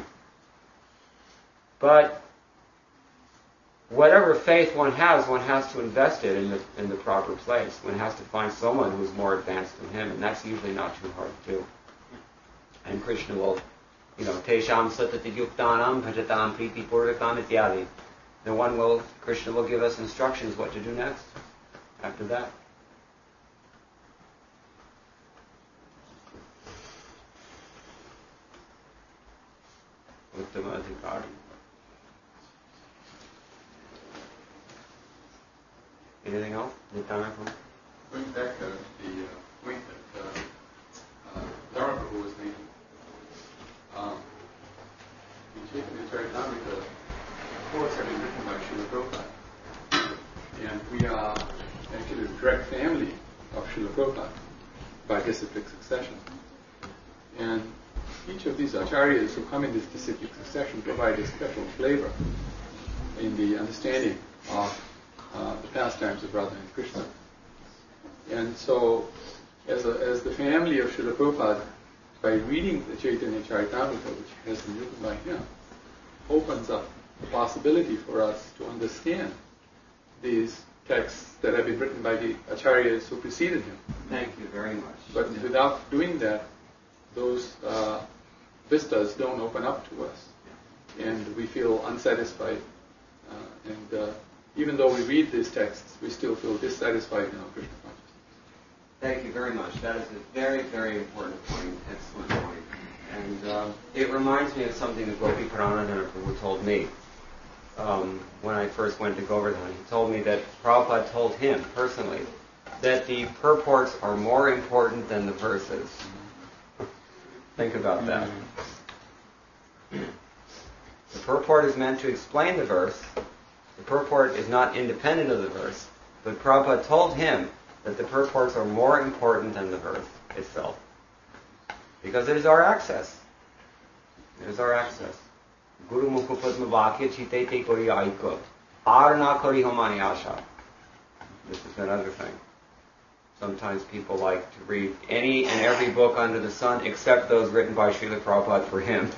But whatever faith one has to invest it in the proper place. One has to find someone who's more advanced than him, and that's usually not too hard to do. And Krishna will, Tesham Satati Yuktanam Bhajatam Priti Purvikam Ityadi. Krishna will give us instructions what to do next after that. Uttama Adhikari. Anything else? Going back to the point that Dharma Prabhu was making, the Chaitanya Charitamrita reports have been written by Srila Prabhupada. And we are actually the direct family of Srila Prabhupada by disciplic succession. And each of these acharyas who come in this disciplic succession provide a special flavor in the understanding of the pastimes of Radha and Krishna. And so, as the family of Srila Prabhupada, by reading the Chaitanya Charitamrita, which has been written by him, opens up the possibility for us to understand these texts that have been written by the acharyas who preceded him. Thank you very much. But without doing that, those vistas don't open up to us, and we feel unsatisfied. And even though we read these texts, we still feel dissatisfied in our Krishna consciousness. Thank you very much. That is a very, very important point. Excellent point. And it reminds me of something that Gopi Paranadhana Prabhu told me when I first went to Govardhan. He told me that Prabhupada told him personally that the purports are more important than the verses. Think about that. The purport is meant to explain the verse. The purport is not independent of the verse. But Prabhupada told him that the purports are more important than the verse itself. Because it is our access. It is our access. Guru Mukha Padma Vakya Chitete Kori Aiko. Arna Kori Homani Asha. This is another thing. Sometimes people like to read any and every book under the sun except those written by Srila Prabhupada for him.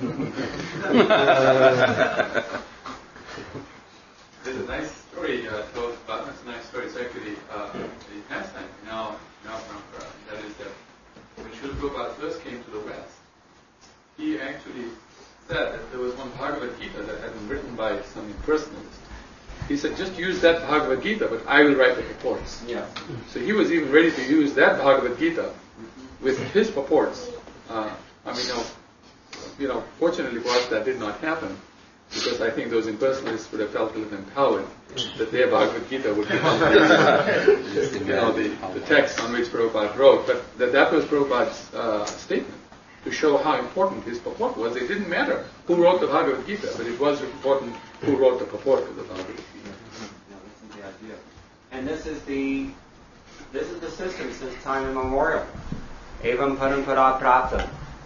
There's a nice story told about, it's a nice story, it's actually the pastime now from that is that when Srila Prabhupada first came to the West, he actually said that there was one Bhagavad Gita that had been written by some impersonalist. He said, just use that Bhagavad Gita, but I will write the purports. Yeah. So he was even ready to use that Bhagavad Gita with his purports. Fortunately for us that did not happen, because I think those impersonalists would have felt a little empowered that their Bhagavad Gita would become the text on which Prabhupada wrote. But that was Prabhupada's statement, to show how important his purport was. It didn't matter who wrote the Bhagavad Gita, but it was important who wrote the purport of the Bhagavad Gita. This is the idea. And this is the system since time immemorial. Evam parampara praptam.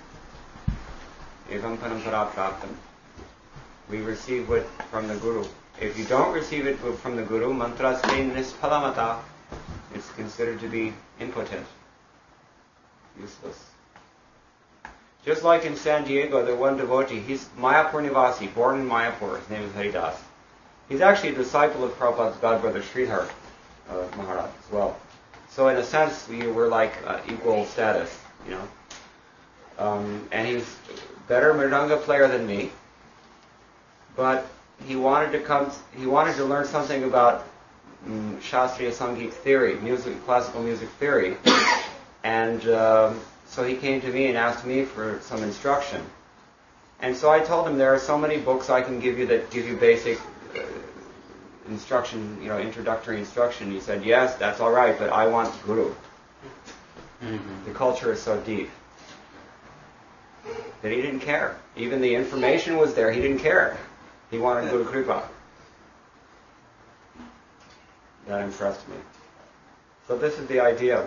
Evam parampara praptam. We receive it from the Guru. If you don't receive it from the Guru, mantras te nisphalamata, it's considered to be impotent, useless. Just like in San Diego, the one devotee, he's Mayapur Nivasi, born in Mayapur. His name is Haridas. He's actually a disciple of Prabhupada's godbrother Sridhar Maharaj as well. So in a sense, we were like equal status, and he's a better mridanga player than me. But he wanted to learn something about Shastriya Sangeet theory, classical music theory, and so he came to me and asked me for some instruction. And so I told him there are so many books I can give you that give you basic instruction, introductory instruction. He said, yes, that's all right, but I want Guru. Mm-hmm. The culture is so deep that he didn't care. Even the information was there, he didn't care. He wanted Guru Kripa. That impressed me. So this is the idea.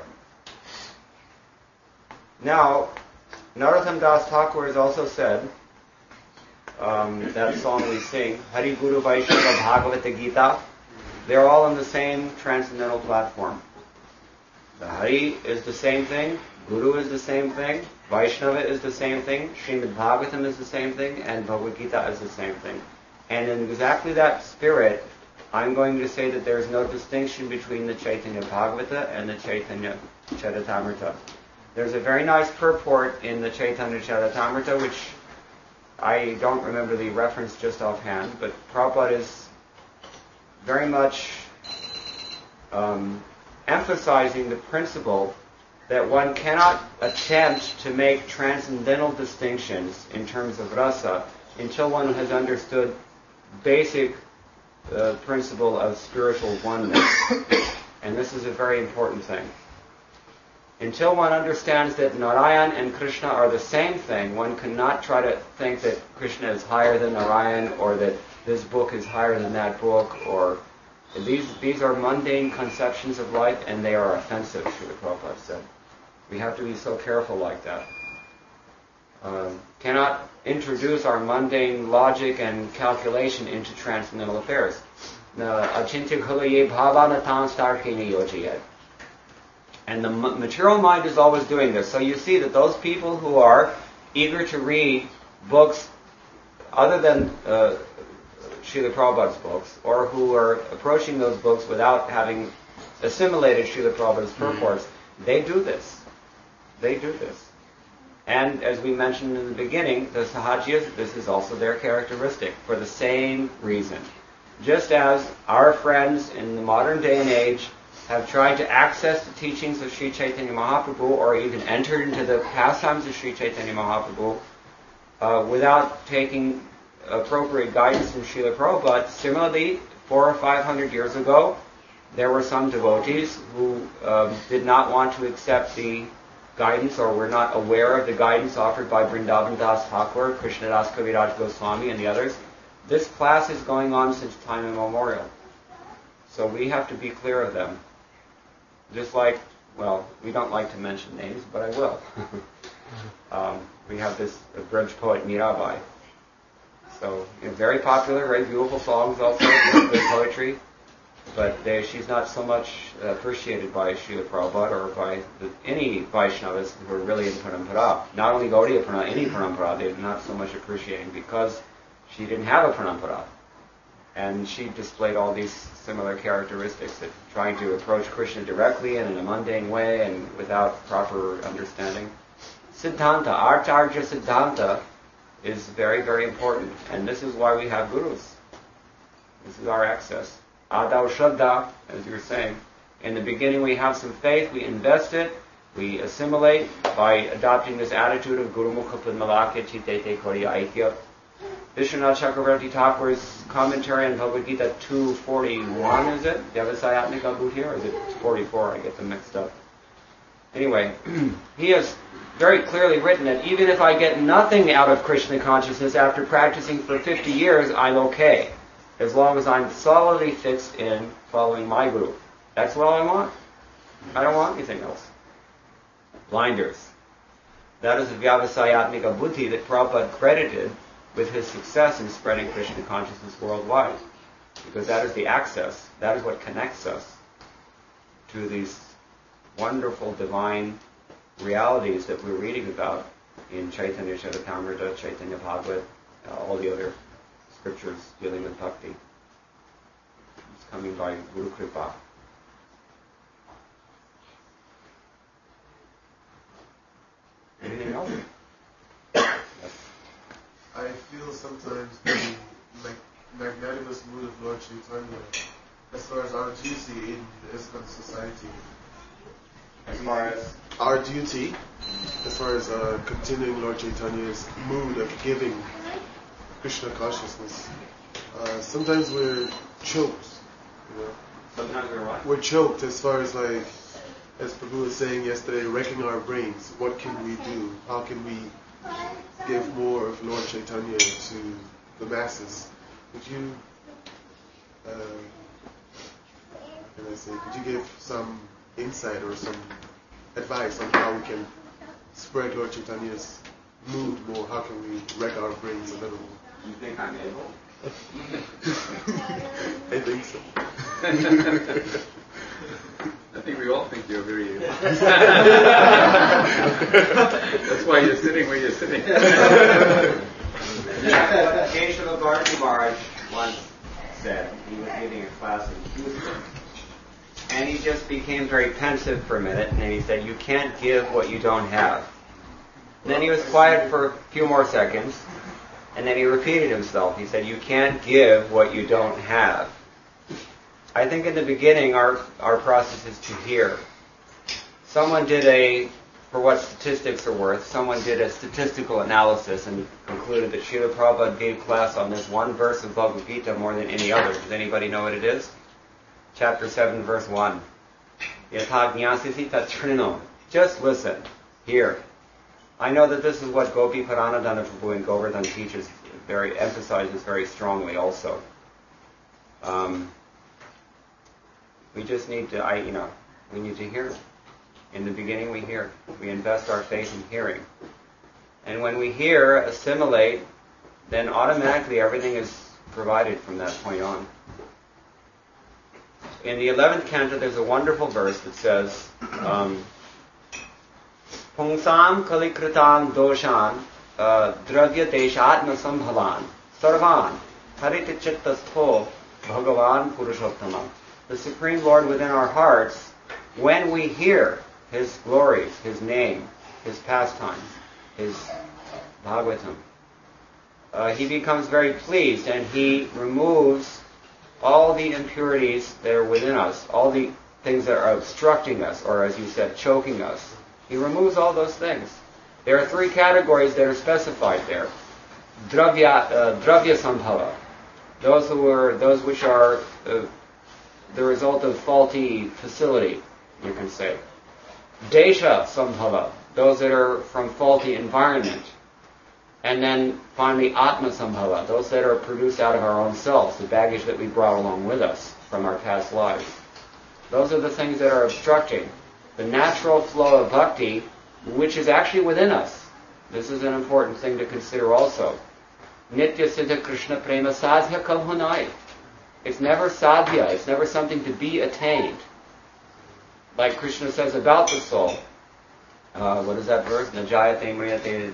Now, Narottam Das Thakur has also said, that song we sing, Hari Guru Vaishnava Bhagavata Gita, they're all on the same transcendental platform. The Hari is the same thing, Guru is the same thing, Vaishnava is the same thing, Srimad Bhagavatam is the same thing, and Bhagavad Gita is the same thing. And in exactly that spirit, I'm going to say that there's no distinction between the Chaitanya Bhagavata and the Chaitanya Charitamrita. There's a very nice purport in the Chaitanya Charitamrita, which I don't remember the reference just offhand, but Prabhupada is very much emphasizing the principle that one cannot attempt to make transcendental distinctions in terms of rasa until one has understood basic principle of spiritual oneness. And this is a very important thing. Until one understands that Narayan and Krishna are the same thing, one cannot try to think that Krishna is higher than Narayan, or that this book is higher than that book, or these are mundane conceptions of life, and they are offensive, Srila Prabhupada said. We have to be so careful like that. Cannot introduce our mundane logic and calculation into transcendental affairs. And the material mind is always doing this. So you see that those people who are eager to read books other than Srila Prabhupada's books, or who are approaching those books without having assimilated Srila Prabhupada's purports, they do this. They do this. And as we mentioned in the beginning, the Sahajiyas, this is also their characteristic for the same reason. Just as our friends in the modern day and age have tried to access the teachings of Sri Chaitanya Mahaprabhu, or even entered into the pastimes of Sri Chaitanya Mahaprabhu without taking appropriate guidance from Srila Prabhupada. Similarly, 400 or 500 years ago, there were some devotees who did not want to accept the guidance, or were not aware of the guidance offered by Vrindavan Das Thakur, Krishnadas Kaviraj Goswami, and the others. This class is going on since time immemorial. So we have to be clear of them. Just like, well, we don't like to mention names, but I will. We have this Braj poet Mirabai. So, very popular, very beautiful songs also, good poetry. But she's not so much appreciated by Srila Prabhupada or by any Vaishnavas who are really in Parampara. Not only Gaudiya Parampara, any Parampara, they're not so much appreciating because she didn't have a Parampara. And she displayed all these similar characteristics of trying to approach Krishna directly and in a mundane way and without proper understanding. Siddhanta, Acharya Siddhanta, is very, very important. And this is why we have gurus. This is our access. Adav Shraddha, as you were saying. In the beginning we have some faith, we invest it, we assimilate by adopting this attitude of Guru Mukha Padmalakya Chitete Koriya Aikya. Vishwanath Chakravarti Thakur's commentary on Bhagavad Gita 241, is it? Devasayatmika Bhuti, or is it 44? I get them mixed up. Anyway, he has very clearly written that even if I get nothing out of Krishna consciousness after practicing for 50 years, I'm okay. As long as I'm solidly fixed in following my guru. That's what I want. I don't want anything else. Blinders. That is the Vyavasayatmika Buddhi that Prabhupada credited with his success in spreading Krishna consciousness worldwide. Because that is the access, that is what connects us to these wonderful divine realities that we're reading about in Chaitanya Charitamrita, Chaitanya Bhagavat, all the other scriptures dealing with bhakti. It's coming by Guru Kripa. everything else. I feel sometimes the magnanimous mood of Lord Chaitanya, as far as our duty in the ISKCON society. As far as our duty, as far as continuing Lord Chaitanya's mood of giving Krishna consciousness. Sometimes we're choked, you know. sometimes we're what? We're choked as far as as Prabhu was saying yesterday, wrecking our brains. What can we do? How can we give more of Lord Chaitanya to the masses? Could you, could you give some insight or some advice on how we can spread Lord Chaitanya's mood more? How can we wreck our brains a little more? You think I'm able? I think so. I think we all think you're very able. That's why you're sitting where you're sitting. Keshava Bharati Maharaj once said, he was giving a class in Houston, and he just became very pensive for a minute, and then he said, you can't give what you don't have. And then he was quiet for a few more seconds, and then he repeated himself. He said, you can't give what you don't have. I think in the beginning our process is to hear. Someone did for what statistics are worth, someone did a statistical analysis and concluded that Srila Prabhupada gave class on this one verse of Bhagavad Gita more than any other. Does anybody know what it is? Chapter 7, verse 1. Yatha jnasisi tat shrinam. Just listen. Hear. I know that this is what Gopi Paranadhana Prabhu and Govardhan teaches, emphasizes very strongly also. We just need to, we need to hear. In the beginning we hear. We invest our faith in hearing. And when we hear, assimilate, then automatically everything is provided from that point on. In the 11th canto there's a wonderful verse that says, Pungsam kalikritam doshan dravya deshatma sambhavan sarvan harita chittastho bhagavan purushottamam. The Supreme Lord within our hearts, when we hear His glories, His name, His pastimes, His Bhagavatam, He becomes very pleased and He removes all the impurities that are within us, all the things that are obstructing us, or as you said, choking us. He removes all those things. There are 3 categories that are specified there. Dravya sambhava. Those which are the result of faulty facility, you can say. Desha sambhava. Those that are from faulty environment. And then finally Atma sambhava. Those that are produced out of our own selves, the baggage that we brought along with us from our past lives. Those are the things that are obstructing the natural flow of bhakti, which is actually within us. This is an important thing to consider also. Nitya Siddha Krishna Prema Sadhya Kabhunai. It's never sadhya, it's never something to be attained. Like Krishna says about the soul. What is that verse? Najayate mriyate.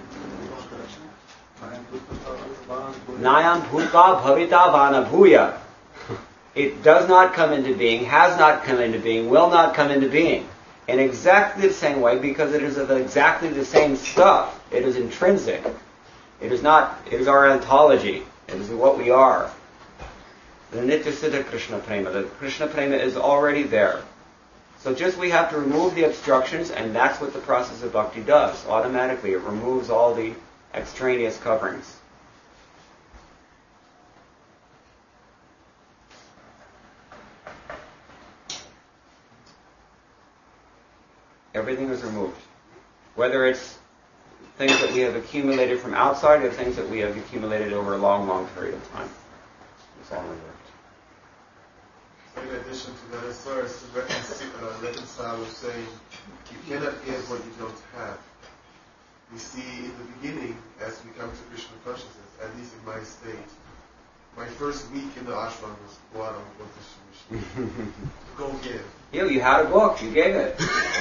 Nayam bhutva bhavita vana bhuya. It does not come into being, has not come into being, will not come into being. In exactly the same way, because it is of exactly the same stuff. It is intrinsic. It is our ontology. It is what we are. The Nitya Siddha Krishna Prema. The Krishna Prema is already there. So just we have to remove the obstructions, and that's what the process of bhakti does. Automatically, it removes all the extraneous coverings. Everything is removed. Whether it's things that we have accumulated from outside or things that we have accumulated over a long, long period of time. It's all removed. In addition to that, as far as to reconcile with saying, you cannot give what you don't have. We see in the beginning, as we come to Krishna consciousness, at least in my state, my first week in the ashram was go out on Buddhist. Go give. You had a book. You gave it.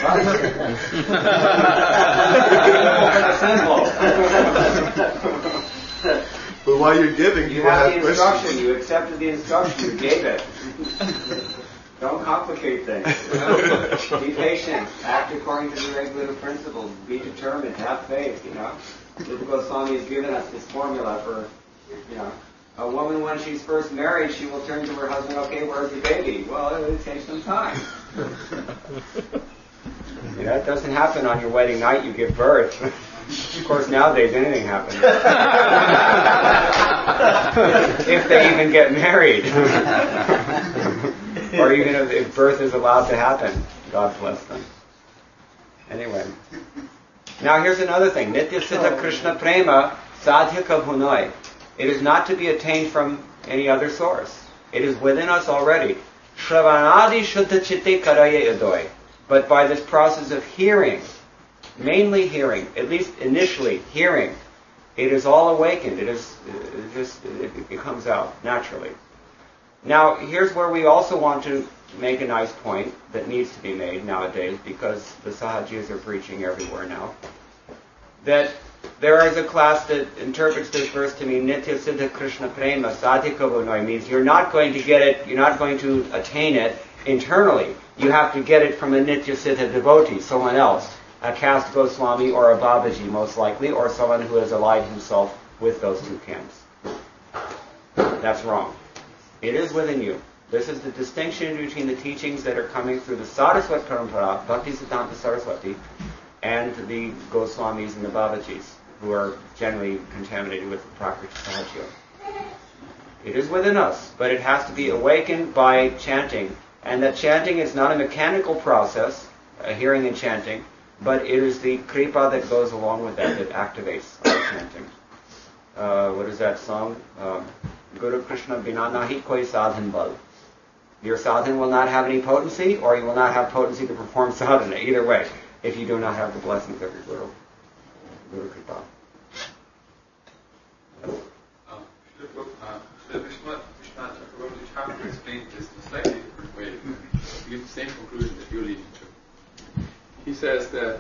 But while you're giving, you had the instruction. You accepted the instruction. You gave it. Don't complicate things. Be patient. Act according to the regulative principles. Be determined. Have faith, Rupa Goswami has given us this formula for, a woman when she's first married, she will turn to her husband, okay, where's the baby? Well, it takes some time. It doesn't happen on your wedding night, you give birth. Of course, nowadays anything happens. If they even get married. Or even if birth is allowed to happen. God bless them. Anyway. Now here's another thing. Nitya Siddha Krishna Prema Sadhyaka Bhunoi. It is not to be attained from any other source. It is within us already. Shravanadi Shuddha Chitte Karaye Idoi. But by this process of hearing, mainly hearing, at least initially hearing, it is all awakened. It comes out naturally. Now, here's where we also want to make a nice point that needs to be made nowadays, because the Sahajis are preaching everywhere now, that there is a class that interprets this verse to mean Nitya Siddha Krishna Prema Sadhika Bhunoi, means you're not going to get it, you're not going to attain it internally. You have to get it from a Nitya Siddha devotee, someone else, a caste Goswami or a Babaji most likely, or someone who has allied himself with those two camps. That's wrong. It is within you. This is the distinction between the teachings that are coming through the Saraswat Parampara, Bhakti Siddhanta Saraswati, and the Goswamis and the Babajis, who are generally contaminated with the Prakriti Sahajya. It is within us, but it has to be awakened by chanting. And that chanting is not a mechanical process, hearing and chanting, but it is the kripa that goes along with that activates our chanting. What is that song? Guru Krishna Bina Nahi Koi Sadhan Bal. Your sadhan will not have any potency, or you will not have potency to perform sadhana. Either way, if you do not have the blessings of your Guru. Guru Kripa. Vishwanath Chakravarti Thakur explained this in a slightly different way. He gives the same conclusion that you're leading to. He says that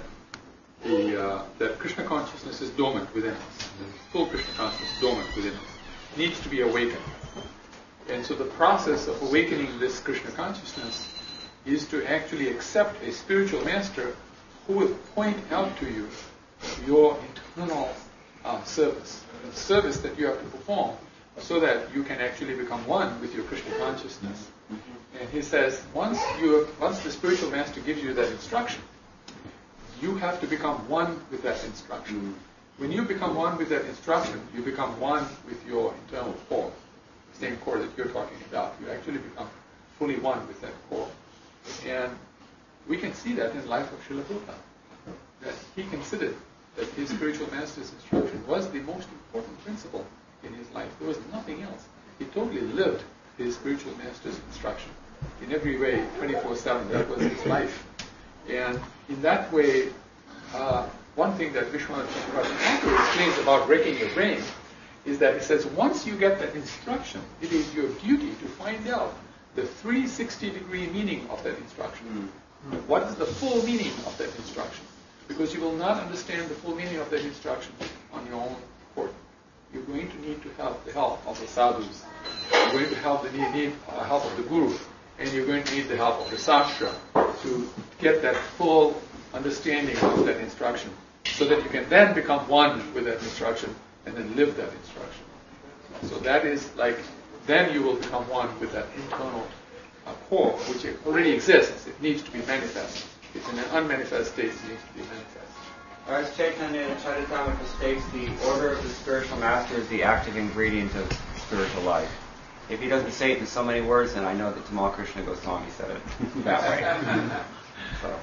that Krishna consciousness is dormant within us. The full Krishna consciousness is dormant within us. It needs to be awakened. And so the process of awakening this Krishna consciousness is to actually accept a spiritual master who will point out to you your internal service, the service that you have to perform, so that you can actually become one with your Krishna consciousness. And he says, once the spiritual master gives you that instruction, you have to become one with that instruction. When you become one with that instruction, you become one with your internal core, the same core that you're talking about. You actually become fully one with that core. And we can see that in the life of Srila Prabhupada, that he considered that his spiritual master's instruction was the most important principle in his life. There was nothing else. He totally lived his spiritual master's instruction in every way, 24/7. That was his life. And in that way, one thing that Vishwanath Chakravarti Thakur explains about breaking your brain is that he says, once you get that instruction, it is your duty to find out the 360-degree meaning of that instruction. What is the full meaning of that instruction? Because you will not understand the full meaning of that instruction on your own accord. You're going to need to have the help of the sadhus. You're going to need help of the guru. And you're going to need the help of the sastra to get that full understanding of that instruction, so that you can then become one with that instruction and then live that instruction. So that is then you will become one with that internal core, which already exists. It needs to be manifest. It's in an unmanifest state. It needs to be manifest. As Chaitanya Charitamrita states, the order of the spiritual master is the active ingredient of spiritual life. If he doesn't say it in so many words, then I know that Tamal Krishna Goswami said it that way. So,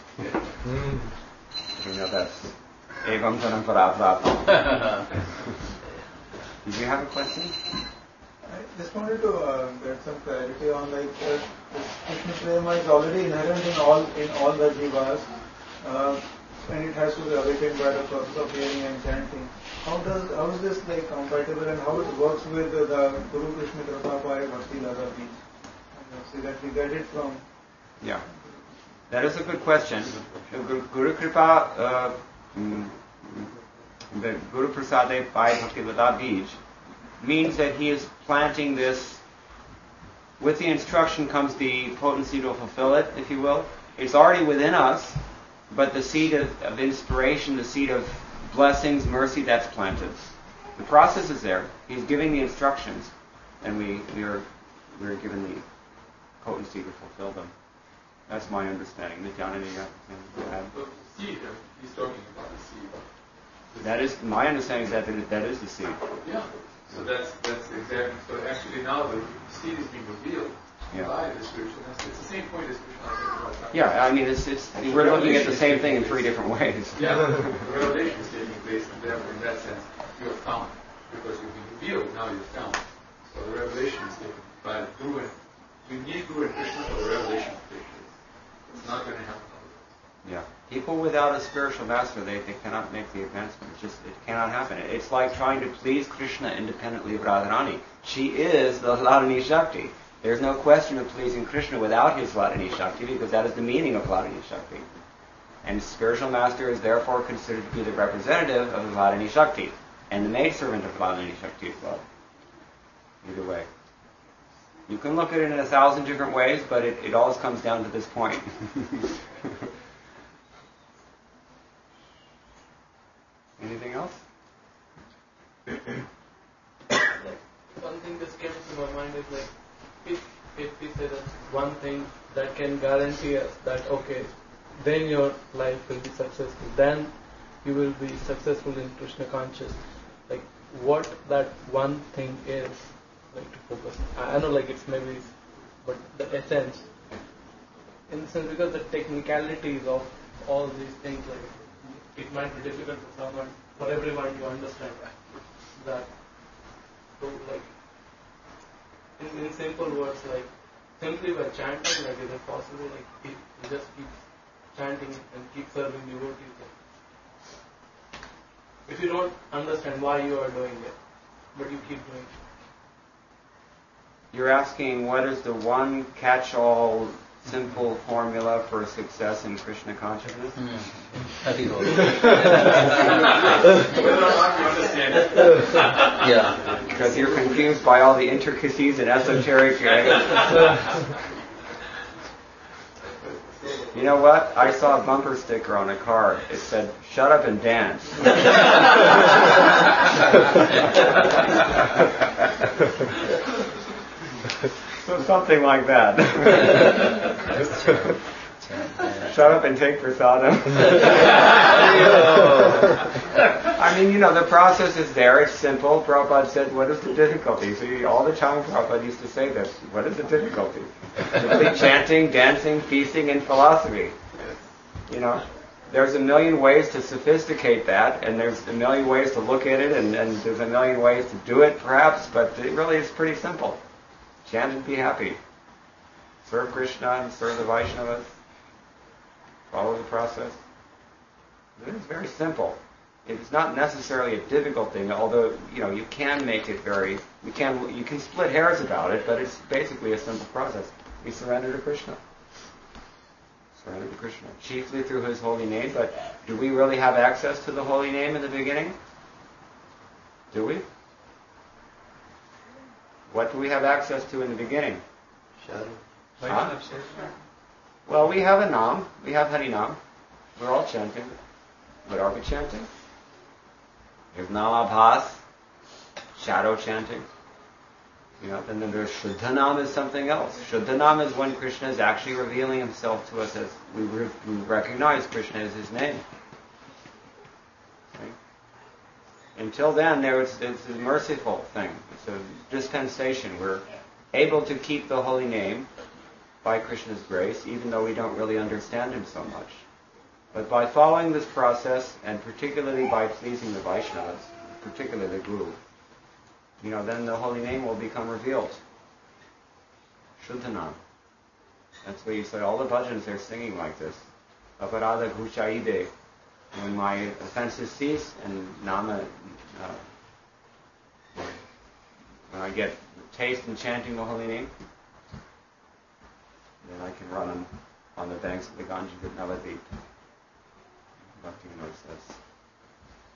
that's Evam Tanam Paraprapam. Did you have a question? I just wanted to get some clarity on Krishna Prema is already inherent in all the jivas, and it has to be awakened by the process of hearing and chanting. How is this compatible, and how it works with the Guru Krishna Kripa by Bhakti Ladapi? So that we get it from. Yeah, that is a good question. Guru Kripa, the Guru Prasade by Bhakti Lada Bij, means that he is planting this with the instruction comes the potency to fulfill it, if you will. It's already within us, but the seed of inspiration, the seed of blessings, mercy, that's planted. The process is there. He's giving the instructions, and we're given the potency to fulfill them. That's my understanding. Nityananda, you got anything to add? So seed, he's talking about the seed. That is my understanding is that is the seed. Yeah. So that's exactly. So actually now the seed is being revealed by the spiritual master. It's the same point as Krishna said about. Yeah, I mean we're looking at the same thing in three different ways. Yeah, the revelation is taking place, and therefore in that sense you are found because you've been revealed. Now you're found. So the revelation is taken by the Guru, and you need Guru and Krishna for the revelation to take place. It's not going to happen. Yeah. People without a spiritual master, they cannot make the advancement. It cannot happen. It's like trying to please Krishna independently of Radharani. She is the Hladini Shakti. There's no question of pleasing Krishna without his Hladini Shakti, because that is the meaning of Hladini Shakti. And spiritual master is therefore considered to be the representative of the Hladini Shakti, and the maidservant of Hladini Shakti as well. Either way. You can look at it in 1,000 different ways, but it always comes down to this point. Anything else? One thing that came to my mind is like, if we say that one thing that can guarantee us that, okay, then your life will be successful, then you will be successful in Krishna conscious. Like, what that one thing is, like to focus. I know like it's maybe, but the essence, in the sense because the technicalities of all these things, like it might be difficult for someone, for everyone to understand that. So like, in simple words, like simply by chanting, like is it possible? Like you just keep chanting and keep serving devotees. Like, if you don't understand why you are doing it, but you keep doing it. You're asking what is the one catch-all simple formula for success in Krishna consciousness? Yeah. Because you're confused by all the intricacies and esoteric. You know what? I saw a bumper sticker on a car. It said, "Shut up and dance." So something like that. Shut up and take prasadam. I mean, the process is there. It's simple. Prabhupada said, what is the difficulty? See, all the time Prabhupada used to say this. What is the difficulty? Simply chanting, dancing, feasting, and philosophy. There's a million ways to sophisticate that, and there's a million ways to look at it, and there's a million ways to do it, perhaps, but it really is pretty simple. Chant and be happy. Serve Krishna and serve the Vaishnavas. Follow the process. It is very simple. It's not necessarily a difficult thing, although you can make it very. You can split hairs about it, but it's basically a simple process. We surrender to Krishna. Surrender to Krishna, chiefly through His holy name. But do we really have access to the holy name in the beginning? Do we? What do we have access to in the beginning? Shadow. Huh? Well, we have a Nam. We have Harinam. We're all chanting. What are we chanting? There's Namabhas, shadow chanting. And then there's Shuddhanam is something else. Shuddhanam is when Krishna is actually revealing Himself to us as we recognize Krishna as His name. Okay? Until then, it's a merciful thing. It's a dispensation. We're able to keep the holy name by Krishna's grace, even though we don't really understand Him so much. But by following this process, and particularly by pleasing the Vaishnavas, particularly the Guru, then the holy name will become revealed. Shuddhanam. That's what you said. All the bhajans, they're singing like this. Aparada ghuchaide. When my offenses cease and nama, when I get taste in chanting the holy name, then I can run on the banks of the Ganges of Navadvip. Bhakti Vinod says.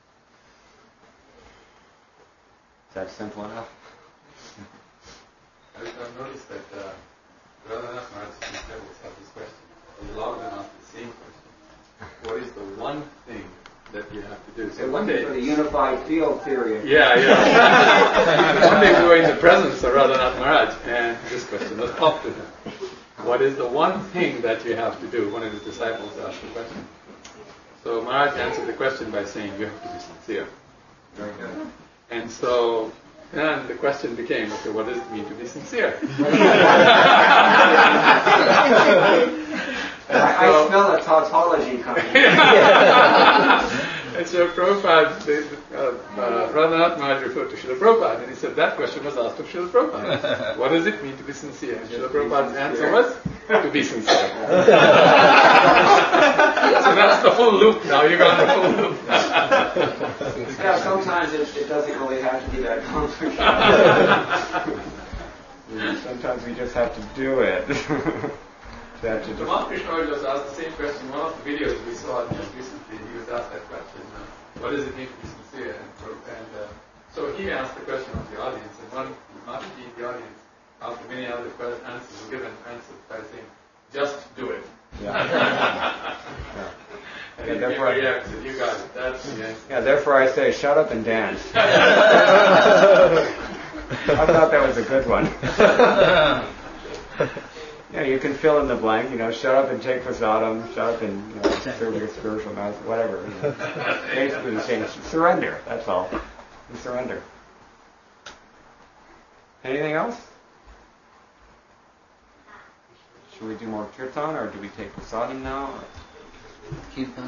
Is that simple enough? I've noticed that Radhanath Maharaj's disciples have this question. A lot of them ask the same question. What is the one thing that you have to do? So one day, for the unified field theory. yeah. One day we were in the presence of Radhanath Maharaj, and this question was popped to him. What is the one thing that you have to do? One of his disciples asked the question. So Maharaj answered the question by saying, you have to be sincere. Very good. And so then the question became, okay, what does it mean to be sincere? I smell a tautology coming. And so Prabhupada, Radhanath Maharaj referred to Srila Prabhupada, and he said that question was asked of Srila Prabhupada. What does it mean to be sincere? And Srila Prabhupada's answer was, to be sincere. So that's the full loop now, you got the full loop. Yeah, sometimes it doesn't really have to be that complicated. Sometimes we just have to do it. Tamal Krishna just asked the same question. One of the videos we saw just recently, he was asked that question. What does it mean to be sincere? And so he asked the question of the audience, and one Mataji in the audience, after many other answers were given, answered by saying, just do it. Yeah. And he reacted, you got it, that's the answer. Yeah, therefore I say, shut up and dance. I thought that was a good one. Yeah, you can fill in the blank, shut up and take prasadam, shut up and serve your spiritual master, whatever. Basically the same. Surrender, that's all. You surrender. Anything else? Should we do more kirtan, or do we take prasadam now? Kirtan.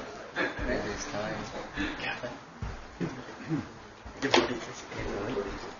Maybe it's time.